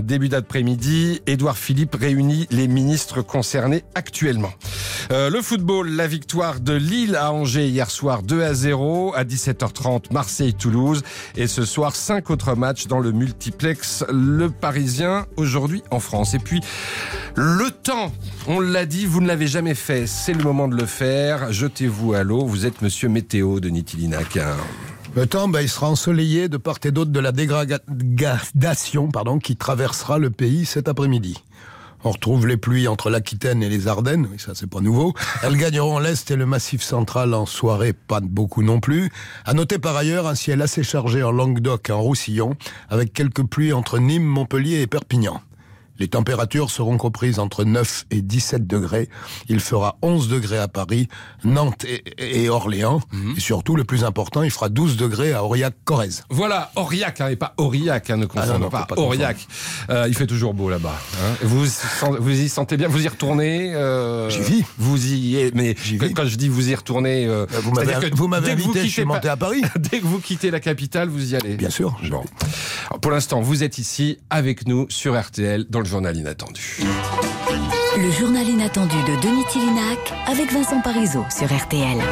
début d'après-midi. Édouard Philippe réunit les ministres concernés actuellement. Euh, le football, la victoire de Lille à Angers hier soir deux à zéro. À dix-sept heures trente, Marseille-Toulouse. Et ce soir, cinq autres matchs dans le multiplex Le Parisien, aujourd'hui en France. Et puis, le temps, on l'a dit, vous ne l'avez jamais fait. C'est le moment de le faire. Jetez-vous à l'eau. Vous êtes monsieur météo, Denis Tillinac. Le temps, ben, il sera ensoleillé de part et d'autre de la dégradation pardon, qui traversera le pays cet après-midi. On retrouve les pluies entre l'Aquitaine et les Ardennes, oui, ça c'est pas nouveau. Elles gagneront l'Est et le Massif central en soirée, pas beaucoup non plus. À noter par ailleurs un ciel assez chargé en Languedoc et en Roussillon, avec quelques pluies entre Nîmes, Montpellier et Perpignan. Les températures seront comprises entre neuf et dix-sept degrés. Il fera onze degrés à Paris, Nantes et, et Orléans. Mmh. Et surtout, le plus important, il fera douze degrés à Aurillac-Corrèze. Voilà, Aurillac, hein, et pas Aurillac, hein, ne confondons ah non, non, pas. pas Aurillac. Euh, il fait toujours beau là-bas. Hein. Vous, vous y sentez bien, vous y retournez euh, J'y vis. Vous y êtes, mais J'y quand je dis vous y retournez... Euh, vous m'avez, vous m'avez invité, vous je suis monté à Paris. Dès que vous quittez la capitale, vous y allez. Bien sûr. Bon. Alors, pour l'instant, vous êtes ici avec nous sur R T L dans le journal inattendu. Le journal inattendu de Denis Tillinac avec Vincent Parisot sur R T L.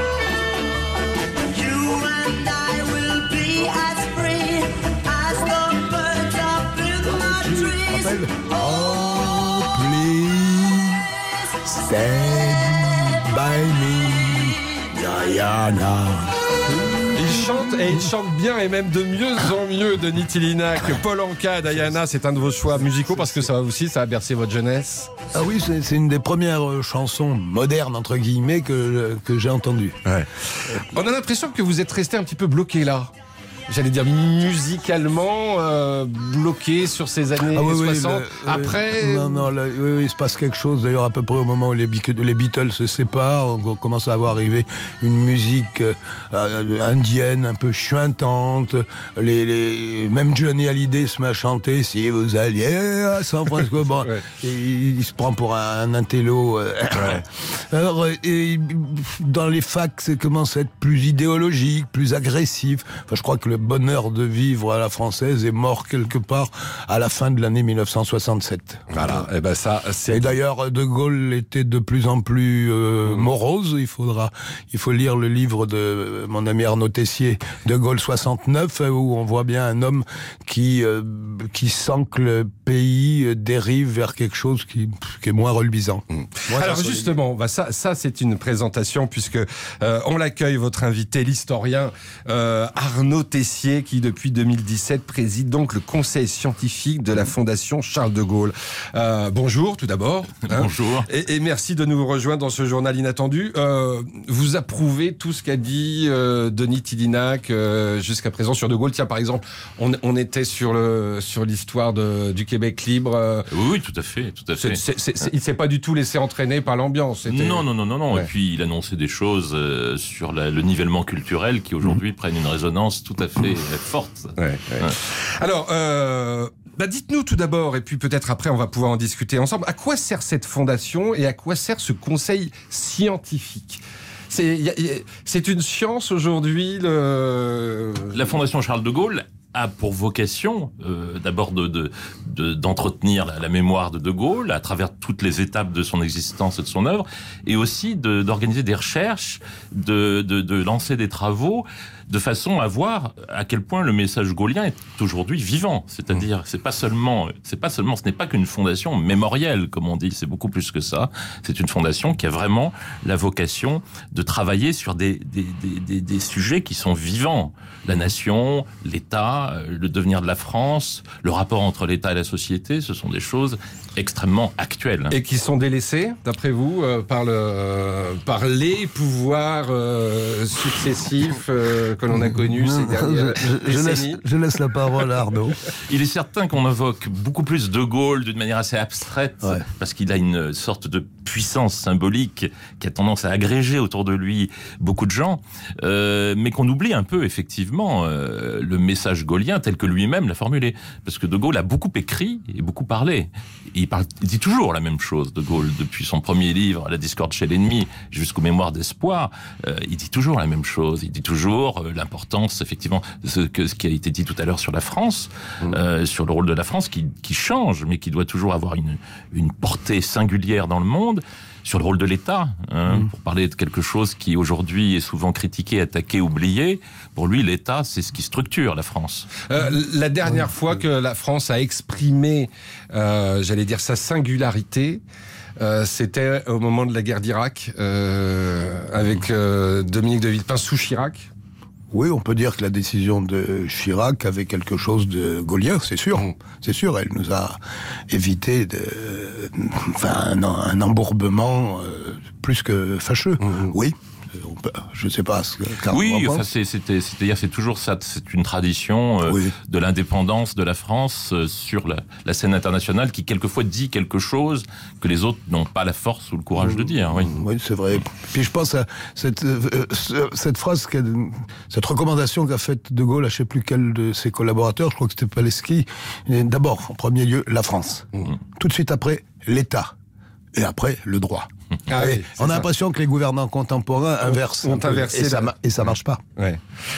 Oh, please, stand by me, Diana. Il chante, et il chante bien et même de mieux en mieux, Denis Tillinac. Paul Anka, Diana, c'est un de vos choix musicaux parce que ça aussi, ça a bercé votre jeunesse. Ah oui, c'est, c'est une des premières chansons modernes, entre guillemets, que, que j'ai entendues. Ouais. On a l'impression que vous êtes resté un petit peu bloqué là. J'allais dire musicalement euh, bloqué sur ces années ah oui, soixante. Oui, le, Après, oui, non, non, là, oui, oui, il se passe quelque chose. D'ailleurs, à peu près au moment où les, les Beatles se séparent, on commence à voir arriver une musique euh, indienne un peu chuintante. Les, les, même Johnny Hallyday se met à chanter si vous alliez à San Francisco. Bon, ouais. il, il se prend pour un, un intello. Euh, ouais. Alors, et, dans les facs, ça commence à être plus idéologique, plus agressif. Enfin, je crois que le bonheur de vivre à la française est mort quelque part à la fin de l'année mille neuf cent soixante-sept. Voilà, et ben ça, c'est... Et d'ailleurs, De Gaulle était de plus en plus euh, morose. Il faudra, il faut lire le livre de mon ami Arnaud Tessier, De Gaulle soixante-neuf, où on voit bien un homme qui euh, qui sent que le pays dérive vers quelque chose qui, qui est moins reluisant. Mmh. Moi, alors justement, bah ça, ça c'est une présentation puisque euh, on l'accueille, votre invité, l'historien euh, Arnaud Tessier, qui depuis deux mille dix-sept préside donc le conseil scientifique de la Fondation Charles de Gaulle. Euh, bonjour tout d'abord. Hein, bonjour. Et, et merci de nous rejoindre dans ce journal inattendu. Euh, vous approuvez tout ce qu'a dit euh, Denis Tillinac euh, jusqu'à présent sur de Gaulle. Tiens, par exemple, on, on était sur le sur l'histoire de, du Québec libre. Euh, oui, oui, tout à fait, tout à fait. C'est, c'est, c'est, il s'est pas du tout laissé entraîner par l'ambiance. C'était... Non, non, non, non, non. Ouais. Et puis il annonçait des choses euh, sur la, le nivellement culturel qui aujourd'hui mmh. prennent une résonance tout à fait forte. Ouais, ouais. Ouais. Alors, euh, bah dites-nous tout d'abord, et puis peut-être après on va pouvoir en discuter ensemble, à quoi sert cette fondation et à quoi sert ce conseil scientifique ? C'est, y a, y a, c'est une science aujourd'hui, le... La Fondation Charles de Gaulle a pour vocation euh, d'abord de, de, de, d'entretenir la, la mémoire de De Gaulle à travers toutes les étapes de son existence et de son œuvre, et aussi de, d'organiser des recherches, de, de, de lancer des travaux, de façon à voir à quel point le message gaullien est aujourd'hui vivant. C'est-à-dire, c'est pas seulement, c'est pas seulement, ce n'est pas qu'une fondation mémorielle, comme on dit, c'est beaucoup plus que ça. C'est une fondation qui a vraiment la vocation de travailler sur des, des, des, des, des sujets qui sont vivants. La nation, l'État, le devenir de la France, le rapport entre l'État et la société, ce sont des choses extrêmement actuelles. Et qui sont délaissées, d'après vous, euh, par, le, euh, par les pouvoirs euh, successifs euh, que l'on a connus ces dernières je, je, laisse, je laisse la parole à Arnaud. Il est certain qu'on invoque beaucoup plus De Gaulle d'une manière assez abstraite, ouais. parce qu'il a une sorte de puissance symbolique qui a tendance à agréger autour de lui beaucoup de gens, euh, mais qu'on oublie un peu, effectivement, euh, le message gaullien tel que lui-même l'a formulé. Parce que De Gaulle a beaucoup écrit écrit et beaucoup parlé. Et il, parle, il dit toujours la même chose, de Gaulle, depuis son premier livre, La discorde chez l'ennemi, jusqu'aux Mémoires d'espoir. Euh, il dit toujours la même chose. Il dit toujours euh, l'importance, effectivement, de ce, que, ce qui a été dit tout à l'heure sur la France, mmh. euh, sur le rôle de la France, qui, qui change, mais qui doit toujours avoir une, une portée singulière dans le monde. Sur le rôle de l'État, hein, mmh. pour parler de quelque chose qui aujourd'hui est souvent critiqué, attaqué, oublié. Pour lui, l'État, c'est ce qui structure la France. Euh, la dernière mmh. fois que la France a exprimé, euh, j'allais dire, sa singularité, euh, c'était au moment de la guerre d'Irak, euh, avec euh, Dominique de Villepin sous Chirac. Oui, on peut dire que la décision de Chirac avait quelque chose de gaullien, c'est sûr. Mmh. C'est sûr, elle nous a évité de, enfin, un, un embourbement euh, plus que fâcheux. Mmh. Oui. On peut, je sais pas ce que oui, enfin c'est, c'était, c'est-à-dire c'est toujours ça, c'est une tradition euh, oui. de l'indépendance de la France euh, sur la, la scène internationale qui quelquefois dit quelque chose que les autres n'ont pas la force ou le courage mmh, de dire. Oui, oui c'est vrai. Puis je pense à cette, euh, cette phrase, cette recommandation qu'a faite De Gaulle à je sais plus quel de ses collaborateurs, je crois que c'était Paleski. D'abord, en premier lieu, la France. Mmh. Tout de suite après, l'État. Et après, le droit. Ah oui, on a ça. l'impression que les gouvernants contemporains inversent. Ont inversé et, ça, la... et ça marche pas. Ouais.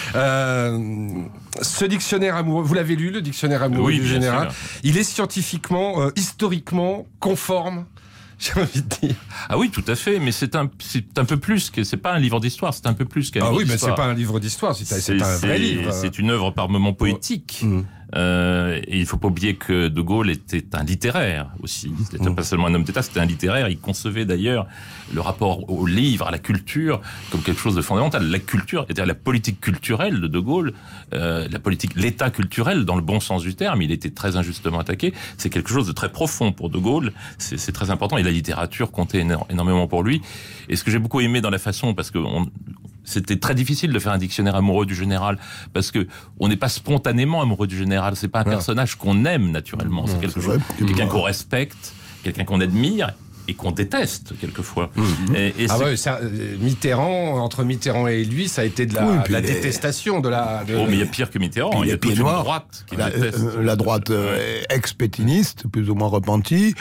Euh, ce dictionnaire amoureux, vous l'avez lu, le dictionnaire amoureux oui, du général. Sûr. Il est scientifiquement, euh, historiquement conforme. J'ai envie de dire. Ah oui, tout à fait, mais c'est un, c'est un peu plus que, c'est pas un livre d'histoire, c'est un peu plus qu'un ah livre oui, d'histoire. mais c'est pas un livre d'histoire, c'est, c'est, c'est un vrai c'est, livre. C'est une œuvre par moments poétique. Mmh. Euh, et il faut pas oublier que De Gaulle était un littéraire aussi. C'était mmh. pas seulement un homme d'État, c'était un littéraire. Il concevait d'ailleurs le rapport au livre, à la culture, comme quelque chose de fondamental. La culture, c'est-à-dire la politique culturelle de De Gaulle, euh, la politique, l'État culturel dans le bon sens du terme, il était très injustement attaqué. C'est quelque chose de très profond pour De Gaulle. C'est, c'est très important. Et la littérature comptait éno- énormément pour lui. Et ce que j'ai beaucoup aimé dans la façon, parce que on, c'était très difficile de faire un dictionnaire amoureux du général, parce que on n'est pas spontanément amoureux du général. C'est pas un personnage qu'on aime naturellement. C'est quelque chose, quelqu'un qu'on respecte, quelqu'un qu'on admire et qu'on déteste quelquefois. Mmh. Et, et ah ouais, ça, Mitterrand, entre Mitterrand et lui, ça a été de la, oui, de la les... détestation, de la. De... Oh, mais il y a pire que Mitterrand. Il y a toute une droite qui la, déteste. Euh, la droite euh, ex-pétiniste, plus ou moins repentie,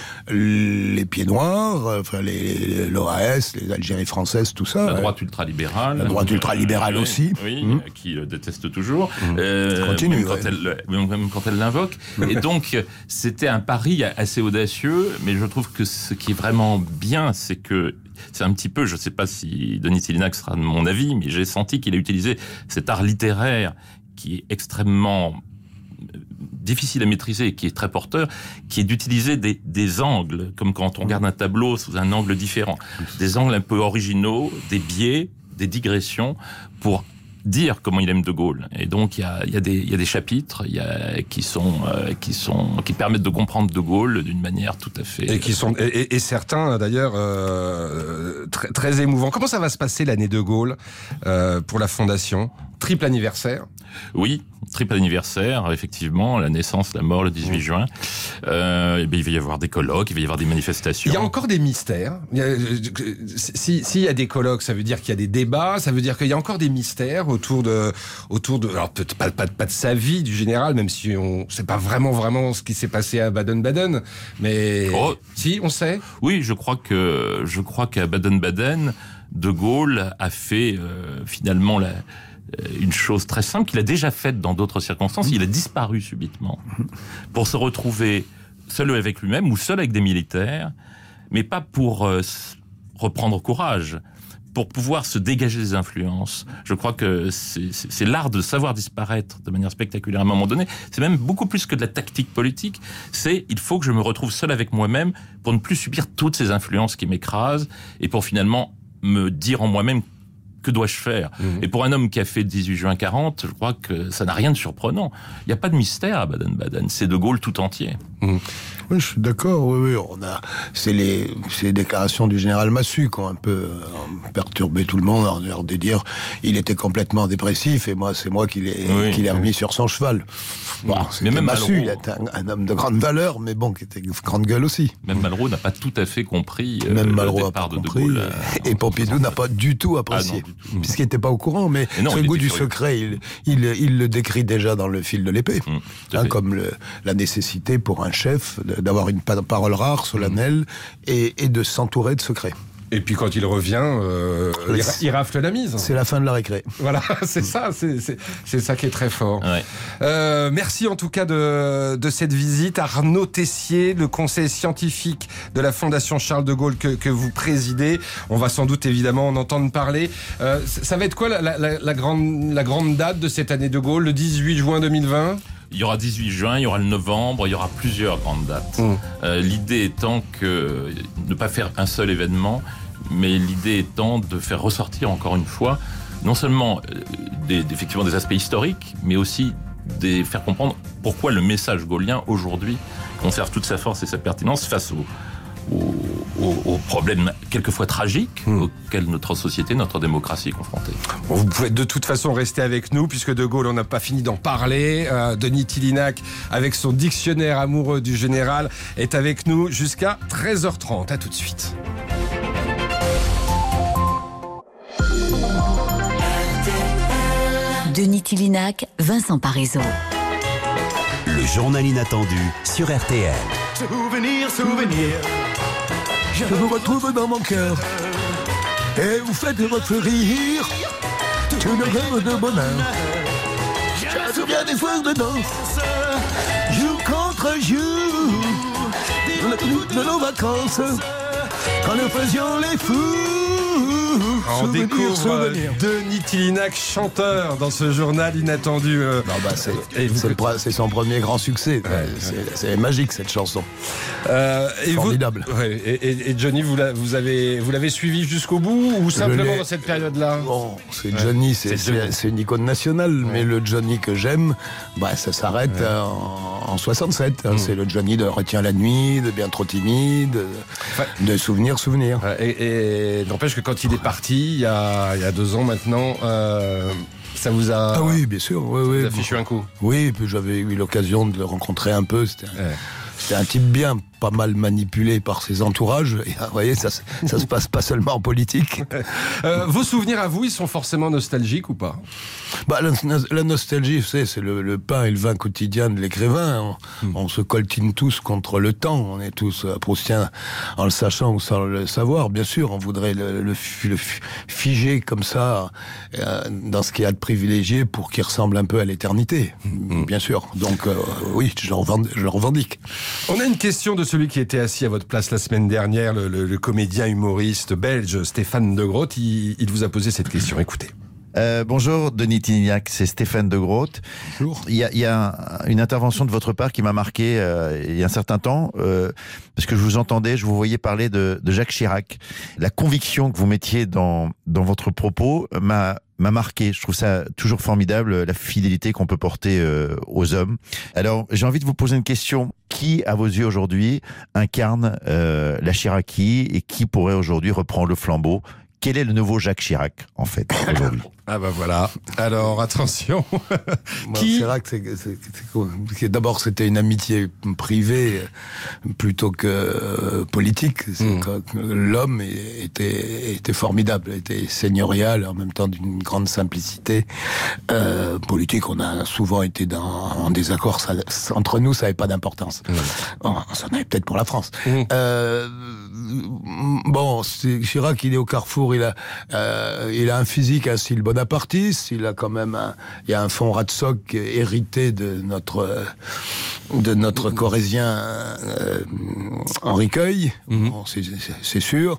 les pieds noirs, enfin les l'O A S, les Algéries françaises, tout ça. La droite ouais. ultralibérale. La droite ultralibérale euh, aussi. Oui, mmh. qui le déteste toujours. Mmh. Euh, Continue. Même quand, ouais. elle, même quand elle l'invoque. Et donc, c'était un pari assez audacieux, mais je trouve que ce qui est vraiment bien, c'est que c'est un petit peu, je ne sais pas si Denis Tillinac sera de mon avis, mais j'ai senti qu'il a utilisé cet art littéraire qui est extrêmement difficile à maîtriser et qui est très porteur, qui est d'utiliser des, des angles, comme quand on regarde un tableau sous un angle différent, des angles un peu originaux, des biais, des digressions, pour dire comment il aime De Gaulle. Et donc il y a, y a des il y a des chapitres il y a qui sont euh, qui sont qui permettent de comprendre De Gaulle d'une manière tout à fait et qui sont et, et, et certains d'ailleurs euh, très très émouvants. Comment ça va se passer l'année De Gaulle euh, pour la fondation? Triple anniversaire. Oui, triple anniversaire, effectivement, la naissance, la mort le dix-huit juin. Euh, et bien, il va y avoir des colloques, il va y avoir des manifestations. Il y a encore des mystères. Il y a, si, s'il y a des colloques, ça veut dire qu'il y a des débats, ça veut dire qu'il y a encore des mystères autour de, autour de, alors peut-être pas, pas, pas de sa vie du général, même si on sait pas vraiment, vraiment ce qui s'est passé à Baden-Baden, mais oh. si, on sait. Oui, je crois que, je crois qu'à Baden-Baden, De Gaulle a fait euh, finalement la une chose très simple qu'il a déjà faite dans d'autres circonstances. Il a disparu subitement pour se retrouver seul avec lui-même ou seul avec des militaires, mais pas pour euh, reprendre courage, pour pouvoir se dégager des influences. Je crois que c'est, c'est, c'est l'art de savoir disparaître de manière spectaculaire à un moment donné. C'est même beaucoup plus que de la tactique politique. C'est il faut que je me retrouve seul avec moi-même pour ne plus subir toutes ces influences qui m'écrasent et pour finalement me dire en moi-même que dois-je faire ? Mmh. Et pour un homme qui a fait dix-huit juin quarante, je crois que ça n'a rien de surprenant. Il n'y a pas de mystère à Baden-Baden. C'est De Gaulle tout entier. Mmh. Oui, je suis d'accord. Oui, oui, on a. C'est les, c'est les déclarations du général Massu qui ont un peu euh, perturbé tout le monde en l'air de dire il était complètement dépressif et moi c'est moi qui l'ai, oui, qui l'ai remis oui. sur son cheval. Bon, mais même Massu, Malraux, il était un, un homme de grande valeur, mais bon, qui était une grande gueule aussi. Même Malraux n'a pas tout à fait compris. Euh, même le Malraux départ n'a pas de compris. De Gaulle, et, et Pompidou n'a pas du tout apprécié. Ah puisqu'il n'était pas au courant, mais non, ce il goût était du furieux. secret, il, il, il le décrit déjà dans le fil de l'épée, Mmh, hein, comme le, la nécessité pour un chef d'avoir une parole rare, solennelle, mmh. et, et de s'entourer de secrets. Et puis quand il revient, euh, il, il rafle la mise. C'est la fin de la récré. Voilà, c'est ça, c'est, c'est, c'est ça qui est très fort. Ouais. Euh, merci en tout cas de, de cette visite. Arnaud Tessier, le conseil scientifique de la Fondation Charles de Gaulle que, que vous présidez. On va sans doute évidemment en entendre parler. Euh, ça va être quoi la, la, la, grande, la grande date de cette année de Gaulle, le dix-huit juin deux mille vingt ? Il y aura dix-huit juin, il y aura le novembre, il y aura plusieurs grandes dates. Mmh. Euh, l'idée étant que ne pas faire un seul événement, mais l'idée étant de faire ressortir encore une fois, non seulement euh, des, effectivement des aspects historiques, mais aussi de faire comprendre pourquoi le message gaullien aujourd'hui conserve toute sa force et sa pertinence face aux Aux, aux, aux problèmes quelquefois tragiques mmh. auxquels notre société, notre démocratie est confrontée. Bon, vous pouvez de toute façon rester avec nous, puisque De Gaulle, on n'a pas fini d'en parler. Euh, Denis Tillinac, avec son dictionnaire amoureux du général, est avec nous jusqu'à treize heures trente. À tout de suite. Denis Tillinac, Vincent Parisot. Le journal inattendu sur R T L. Souvenir, souvenir. Je vous retrouve dans mon cœur et vous faites votre rire. Tu me rêves de bonheur. Je me souviens des soirs de danse, jour contre jour, de nos vacances, quand nous faisions les fous. On souvenir, découvre souvenir. Denis Tillinac, chanteur, dans ce journal inattendu. Euh, non, bah c'est, c'est, le, c'est son premier grand succès. Ouais, c'est, ouais. c'est magique cette chanson. Euh, et Formidable. Vous, ouais, et, et Johnny, vous, la, vous, avez, vous l'avez suivi jusqu'au bout ou simplement dans cette période-là ? Bon, c'est Johnny, ouais, c'est, c'est, c'est, c'est une icône nationale, ouais. mais le Johnny que j'aime, bah, ça s'arrête ouais. en, en soixante-sept. Hein, mmh. C'est le Johnny de Retiens la nuit, de Bien trop timide, de, enfin, de Souvenir, Souvenir. Et, et n'empêche que quand il est parti, il y a, il y a deux ans maintenant, euh, ça vous a... Ah oui, bien sûr. Oui, oui. Vous a fichu un coup. Oui, et puis j'avais eu l'occasion de le rencontrer un peu. C'était, ouais. c'était un type bien, pas mal manipulé par ses entourages. Et, vous voyez, ça, ça se passe pas seulement en politique. euh, vos souvenirs à vous, ils sont forcément nostalgiques ou pas ? Bah, la, la nostalgie, vous savez, c'est le, le pain et le vin quotidien de l'écrivain. On, mmh. on se coltine tous contre le temps. On est tous proustiens en le sachant ou sans le savoir. Bien sûr, on voudrait le, le, le figer comme ça euh, dans ce qu'il y a de privilégié pour qu'il ressemble un peu à l'éternité. Mmh. Bien sûr. Donc, euh, oui, je le, revendique, je le revendique. On a une question de celui qui était assis à votre place la semaine dernière, le, le, le comédien humoriste belge Stéphane De Groot. Il, il vous a posé cette question. Écoutez. Euh, bonjour Denis Tillinac, c'est Stéphane De Groot. Bonjour. Il y a, il y a une intervention de votre part qui m'a marqué euh, il y a un certain temps, euh, parce que je vous entendais, je vous voyais parler de, de Jacques Chirac. La conviction que vous mettiez dans, dans votre propos m'a m'a marqué. Je trouve ça toujours formidable, la fidélité qu'on peut porter euh, aux hommes. Alors, j'ai envie de vous poser une question. Qui, à vos yeux aujourd'hui, incarne euh, la Chiraquie et qui pourrait aujourd'hui reprendre le flambeau ? Quel est le nouveau Jacques Chirac, en fait, aujourd'hui ? Ah bah voilà. Alors, attention. Moi, Qui... Chirac, c'est, c'est, c'est cool. D'abord, c'était une amitié privée plutôt que euh, politique. Mm. L'homme était, était formidable, était seigneurial, en même temps d'une grande simplicité. Euh, politique, on a souvent été dans, en désaccord. Ça, entre nous, ça n'avait pas d'importance. Mm. Bon, ça en avait peut-être pour la France. Mm. Euh, bon, c'est, Chirac, il est au carrefour. Il a, euh, il a un physique, un style bonapartiste. Il a quand même un, il y a un fond Ratsock hérité de notre, de notre corésien euh, Henri Queuille. Mm-hmm. Bon, c'est, c'est, c'est sûr.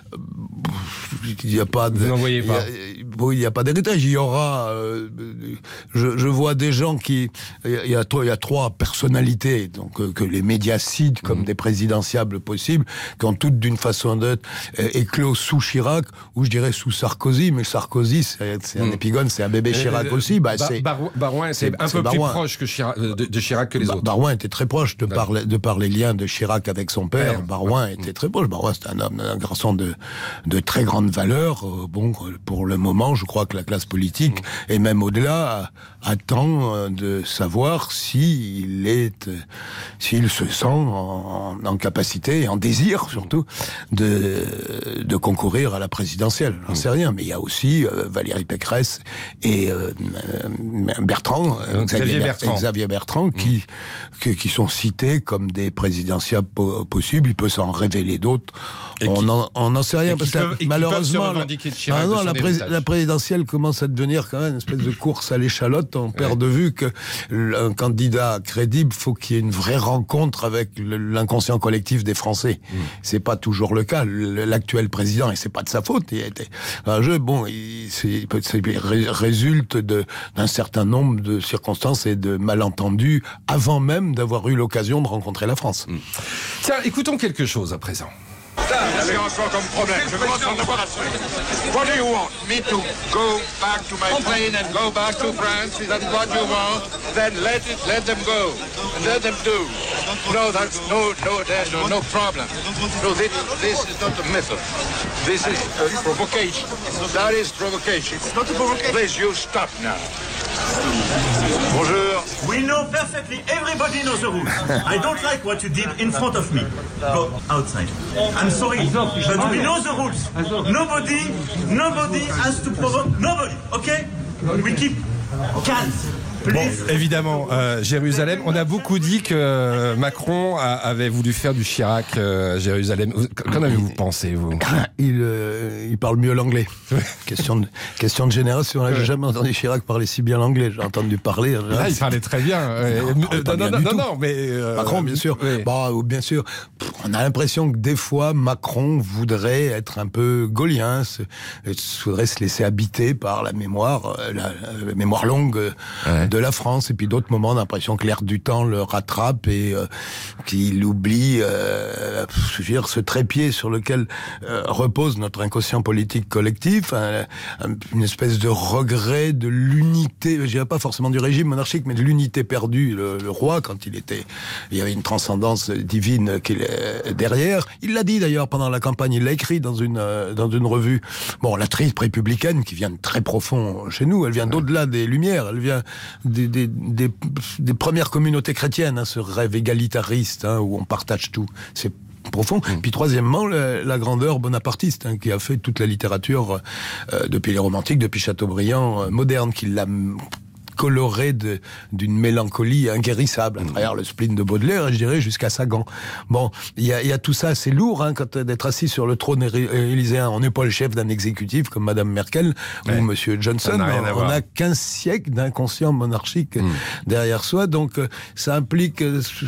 Il n'y a pas de. Vous n'en voyez pas. Il n'y a, a pas d'héritage. Il y aura. Euh, je, je vois des gens qui. Il y a, il y a, il y a trois personnalités, donc euh, que les médias citent comme mm-hmm. des présidentiables possibles, qui ont toutes d'une façon ou d'autre euh, éclos sous Chirac, ou je dirais sous Sarkozy. Mais Sarkozy, c'est, c'est un épigone, c'est un bébé Chirac euh, aussi. Bah, Bar- c'est, Bar- Barouin, c'est, c'est un c'est peu Barouin. Plus proche que Chirac, de, de Chirac que les bah, autres. Barouin, Barouin était très proche de par, de par les liens de Chirac avec son père. Ouais. Barouin était très proche. Barouin, c'était un homme, un garçon de, de très grande valeur. Euh, bon, pour le moment, je crois que la classe politique, mmh. et même au-delà, attend de savoir s'il est, euh, s'il se sent en, en capacité et en désir surtout de, de concourir à la présidentielle. J'en sais rien, mais il y a aussi euh, Valérie Pécresse et euh, Bertrand, euh, Xavier Bertrand, Xavier Bertrand qui, mmh. qui, qui sont cités comme des présidentiables po- possibles. Il peut s'en révéler d'autres. On n'en sait rien parce que malheureusement, la, ah non, la, pré- la présidentielle commence à devenir quand même une espèce de course à l'échalote. On perd ouais. de vue que un candidat crédible, faut qu'il y ait une vraie rencontre avec l'inconscient collectif des Français. Mmh. C'est pas toujours le cas. L'actuel président, et c'est pas de sa faute, il a été un jeu. Bon, il, c'est, c'est résulte de, d'un certain nombre de circonstances et de malentendus avant même d'avoir eu l'occasion de rencontrer la France. Mmh. Tiens, écoutons quelque chose à présent. J'ai encore comme problème. Je commence à en avoir assez. What do you want? Me to go back to my plane and go back to France? Is that what you want? Then let it, let them go and let them do. No, that's no, no, no, no problem. No, this, this is not a method. This is a provocation. That is provocation. It's not a provocation. Please, you stop now. Bonjour. We know perfectly. Everybody knows the rules. I don't like what you did in front of me. Go outside. I'm sorry, but we know the rules. Nobody, nobody has to provoke nobody. Okay? We keep calm. Bon, évidemment, euh, Jérusalem. On a beaucoup dit que Macron a, avait voulu faire du Chirac euh, Jérusalem. Qu'en avez-vous pensé, vous? il, euh, il parle mieux l'anglais. question, de, question de génération. J'ai jamais entendu Chirac parler si bien l'anglais. J'ai entendu parler. Là, Là il parlait très bien. Euh, non, non, non, non, non, non, mais euh, Macron, bien sûr. Oui. Bon, bien sûr. On a l'impression que des fois, Macron voudrait être un peu gaullien, se, voudrait se laisser habiter par la mémoire, la, la mémoire longue. Ouais. De la France, et puis d'autres moments, on a l'impression que l'air du temps le rattrape et euh, qu'il oublie euh, je veux dire, ce trépied sur lequel euh, repose notre inconscient politique collectif, un, un, une espèce de regret de l'unité, je dirais pas forcément du régime monarchique, mais de l'unité perdue. Le, le roi, quand il était, il y avait une transcendance divine qu'il est derrière. Il l'a dit d'ailleurs pendant la campagne, il l'a écrit dans une euh, dans une revue. Bon, la triste républicaine qui vient de très profond chez nous, elle vient d'au-delà des Lumières, elle vient Des, des, des, des premières communautés chrétiennes, hein, ce rêve égalitariste hein, où on partage tout, c'est profond. Mmh. Puis troisièmement, la, la grandeur bonapartiste hein, qui a fait toute la littérature euh, depuis les romantiques, depuis Chateaubriand euh, moderne, qui l'a coloré de, d'une mélancolie inguérissable à travers le spleen de Baudelaire, et je dirais jusqu'à Sagan. Bon, il y a, y a tout ça, c'est lourd hein, quand d'être assis sur le trône élyséen. On n'est pas le chef d'un exécutif comme Madame Merkel ouais. ou Monsieur Johnson. On a quinze siècles d'inconscient monarchique mmh. derrière soi, donc ça implique,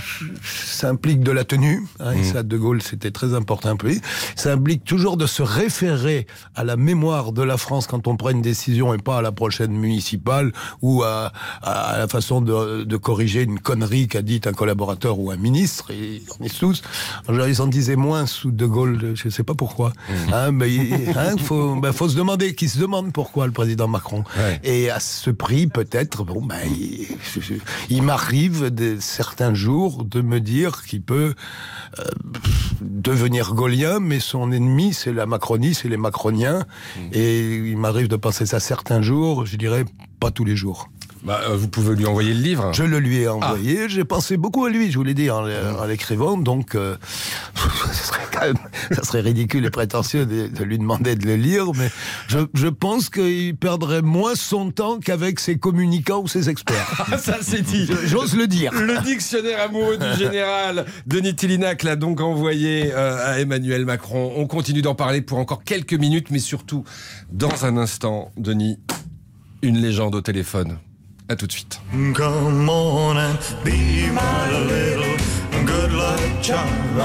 ça implique de la tenue. Hein, mmh. Et ça, De Gaulle, c'était très important pour lui. Ça implique toujours de se référer à la mémoire de la France quand on prend une décision et pas à la prochaine municipale ou à à la façon de, de corriger une connerie qu'a dit un collaborateur ou un ministre, et on est tous. Ils s'en disaient moins sous De Gaulle, je ne sais pas pourquoi. Mmh. Hein, mais il hein, faut, ben, faut se demander, qui se demande pourquoi le président Macron. Ouais. Et à ce prix, peut-être, bon, ben, il, il m'arrive de, certains jours de me dire qu'il peut euh, devenir gaulien, mais son ennemi, c'est la Macronie, c'est les Macroniens. Mmh. Et il m'arrive de penser ça certains jours, je dirais pas tous les jours. Bah, vous pouvez lui envoyer le livre. Je le lui ai envoyé. Ah. J'ai pensé beaucoup à lui, je vous l'ai dit, en, en l'écrivant. Donc, euh, ça serait quand même, ça serait ridicule et prétentieux de, de lui demander de le lire. Mais je, je pense qu'il perdrait moins son temps qu'avec ses communicants ou ses experts. Ça, c'est dit. J'ose le dire. Le dictionnaire amoureux du général Denis Tillinac l'a donc envoyé euh, à Emmanuel Macron. On continue d'en parler pour encore quelques minutes, mais surtout, dans un instant, Denis, une légende au téléphone. À tout de suite. Come on and be my little good luck charm,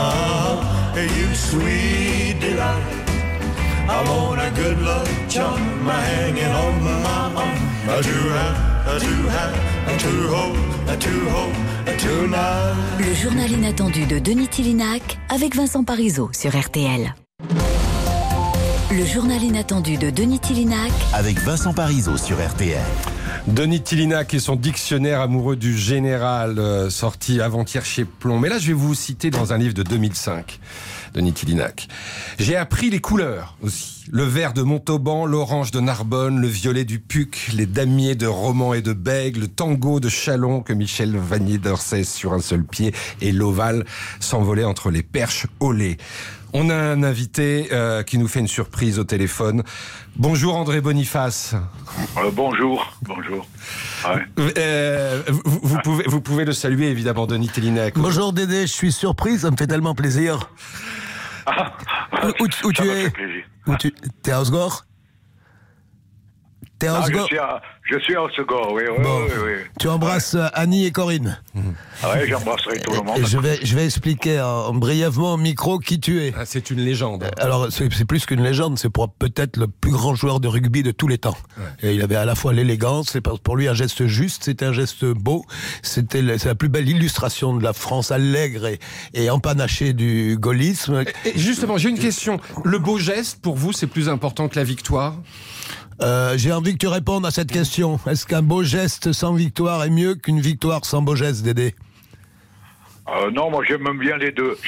you sweet delight. I want a good luck charm hanging on my arm. A two hat, a two hat, a two hold, a two hold, a two night. Le journal inattendu de Denis Tillinac avec Vincent Parisot sur R T L. Le journal inattendu de Denis Tillinac avec Vincent Parisot sur R T L. Denis Tillinac et son dictionnaire amoureux du général, euh, sorti avant-hier chez Plomb. Mais là, je vais vous citer dans un livre de deux mille cinq, Denis Tillinac. J'ai appris les couleurs aussi. Le vert de Montauban, l'orange de Narbonne, le violet du Puc, les damiers de Romans et de Bègue, le tango de Chalon que Michel Vanier dansait sur un seul pied et l'ovale s'envolait entre les perches au lait. On a un invité euh, qui nous fait une surprise au téléphone. Bonjour André Boniface. Euh, bonjour, bonjour. Ouais. Euh, vous, vous, pouvez, vous pouvez le saluer évidemment, Denis Tillinac. Bonjour Dédé, je suis surpris, ça me fait tellement plaisir. Ah, où, où, où tu es Où tu T'es à Osgore T'es à ah, Osgore je, suis à, je suis à Osgore, oui, oui, bon. oui, oui. Tu embrasses ouais. Annie et Corinne. Ah oui, j'embrasserai tout le monde. Et je vais, je vais expliquer en, brièvement au micro qui tu es. Ah, c'est une légende. Alors, c'est, c'est plus qu'une légende, c'est pour peut-être le plus grand joueur de rugby de tous les temps. Ouais. Et il avait à la fois l'élégance, c'est pour lui un geste juste, c'était un geste beau, c'était le, c'est la plus belle illustration de la France allègre et, et empanachée du gaullisme. Et justement, j'ai une question. Le beau geste, pour vous, c'est plus important que la victoire ? Euh, j'ai envie que tu répondes à cette question. Est-ce qu'un beau geste sans victoire est mieux qu'une victoire sans beau geste, Dédé ? Euh, non, moi j'aime bien les deux.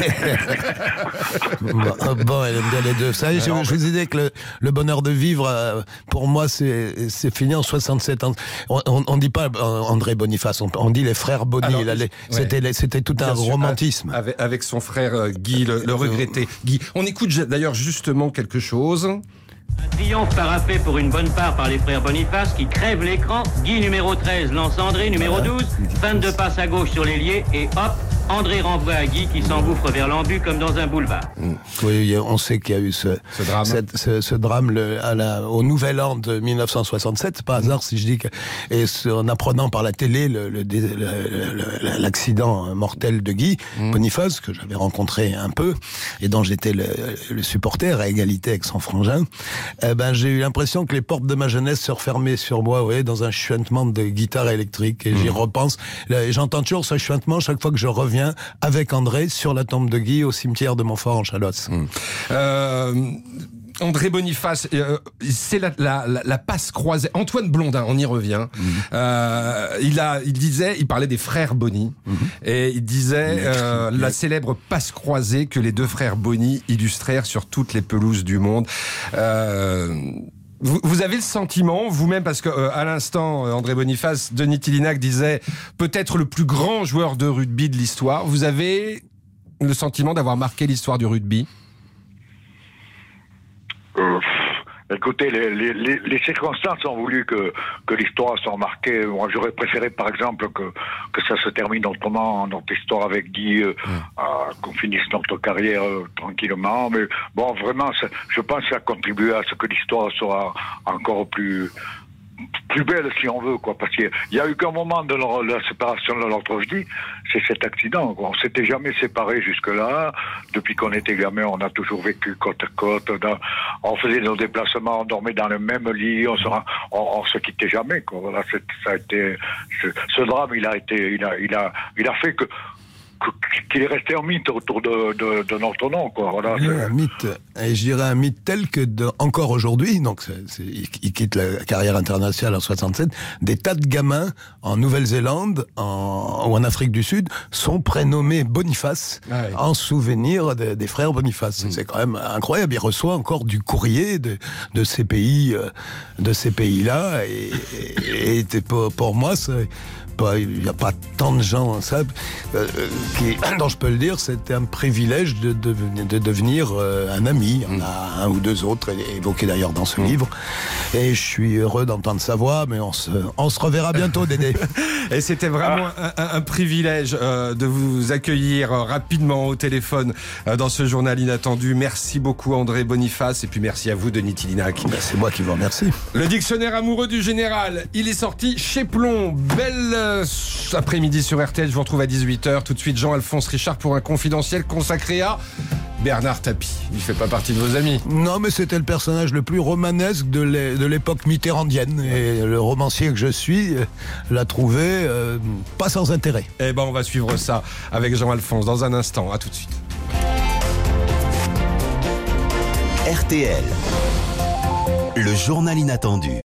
bon, bon, elle aime bien les deux. Vous savez, je, je vous ai dit que le, le bonheur de vivre, euh, pour moi, c'est, c'est fini en soixante-sept ans. On, on, on dit pas André Boniface, on, on dit les frères Boni. Alors, là, les, ouais. c'était, c'était tout un sûr, romantisme. Avec, avec son frère euh, Guy, le, le regretté Guy. On écoute d'ailleurs justement quelque chose. Un triomphe parapé pour une bonne part par les frères Boniface qui crèvent l'écran. Guy numéro treize lance André numéro douze. vingt-deux passes à gauche sur l'ailier et hop, André renvoie à Guy qui s'engouffre vers l'embut comme dans un boulevard. Oui, on sait qu'il y a eu ce, ce drame, cette, ce, ce drame le, à la, au Nouvel An de dix-neuf cent soixante-sept. C'est pas hasard si je dis que, et ce, en apprenant par la télé le, le, le, le, l'accident mortel de Guy mmh. Boniface, que j'avais rencontré un peu et dont j'étais le, le supporter à égalité avec son frangin, eh ben, j'ai eu l'impression que les portes de ma jeunesse se refermaient sur moi, ouais, dans un chuintement de guitare électrique. Et mmh. j'y repense. Et j'entends toujours ce chuintement chaque fois que je reviens avec André sur la tombe de Guy au cimetière de Montfort en Chalosse. Mmh. Euh... André Boniface, euh, c'est la, la, la, la passe croisée. Antoine Blondin, on y revient. Mmh. Euh, il a, il disait, il parlait des frères Boni, mmh. et il disait euh, la célèbre passe croisée que les deux frères Boni illustrèrent sur toutes les pelouses du monde. Euh, Vous, vous avez le sentiment, vous-même, parce que euh, à l'instant, euh, André Boniface, Denis Tillinac disait peut-être le plus grand joueur de rugby de l'histoire. Vous avez le sentiment d'avoir marqué l'histoire du rugby ? euh, Écoutez, les, les, les circonstances ont voulu que, que l'histoire soit marquée. Moi, j'aurais préféré, par exemple, que, que ça se termine autrement, notre histoire avec Guy, euh, mmh. euh, qu'on finisse notre carrière euh, tranquillement. Mais bon, vraiment, je pense que ça a contribué à ce que l'histoire soit encore plus... plus belle si on veut, quoi, parce qu'il y a eu qu'un moment de leur, la séparation de notre vie, c'est cet accident, quoi. On s'était jamais séparés jusque-là. Depuis qu'on était gamin, on a toujours vécu côte à côte. Dans, on faisait nos déplacements, on dormait dans le même lit, on se, on, on se quittait jamais, quoi. Voilà, c'est, ça a été, ce, ce drame, il a été, il a, il a, il a fait que qu'il est resté un mythe autour de, de, de notre nom, quoi. Voilà, oui, un mythe, et je dirais un mythe tel que de, encore aujourd'hui, donc c'est, c'est, il quitte la carrière internationale en soixante-sept, des tas de gamins en Nouvelle-Zélande en, ou en Afrique du Sud sont prénommés Boniface, ah oui. en souvenir de, des frères Boniface. Mmh. C'est quand même incroyable. Il reçoit encore du courrier de, de ces pays, de ces pays-là, et, et, et pour, pour moi, c'est il n'y a pas tant de gens ça, euh, qui, dont je peux le dire, c'était un privilège de, de, de devenir euh, un ami. Il y en a un ou deux autres évoqués d'ailleurs dans ce mmh. livre. Et je suis heureux d'entendre sa voix, mais on se, on se reverra bientôt, Dédé. Et c'était vraiment ah. un, un privilège euh, de vous accueillir euh, rapidement au téléphone euh, dans ce journal inattendu. Merci beaucoup André Boniface, et puis merci à vous Denis Tillinac. Ben, c'est moi qui vous remercie. Le dictionnaire amoureux du général, il est sorti chez Plomb. Belle après-midi sur R T L, je vous retrouve à dix-huit heures. Tout de suite, Jean-Alphonse Richard pour un confidentiel consacré à Bernard Tapie. Il ne fait pas partie de vos amis. Non, mais c'était le personnage le plus romanesque de, l'é- de l'époque mitterrandienne. Et le romancier que je suis euh, l'a trouvé euh, pas sans intérêt. Eh ben, on va suivre ça avec Jean-Alphonse dans un instant. À tout de suite. R T L, le journal inattendu.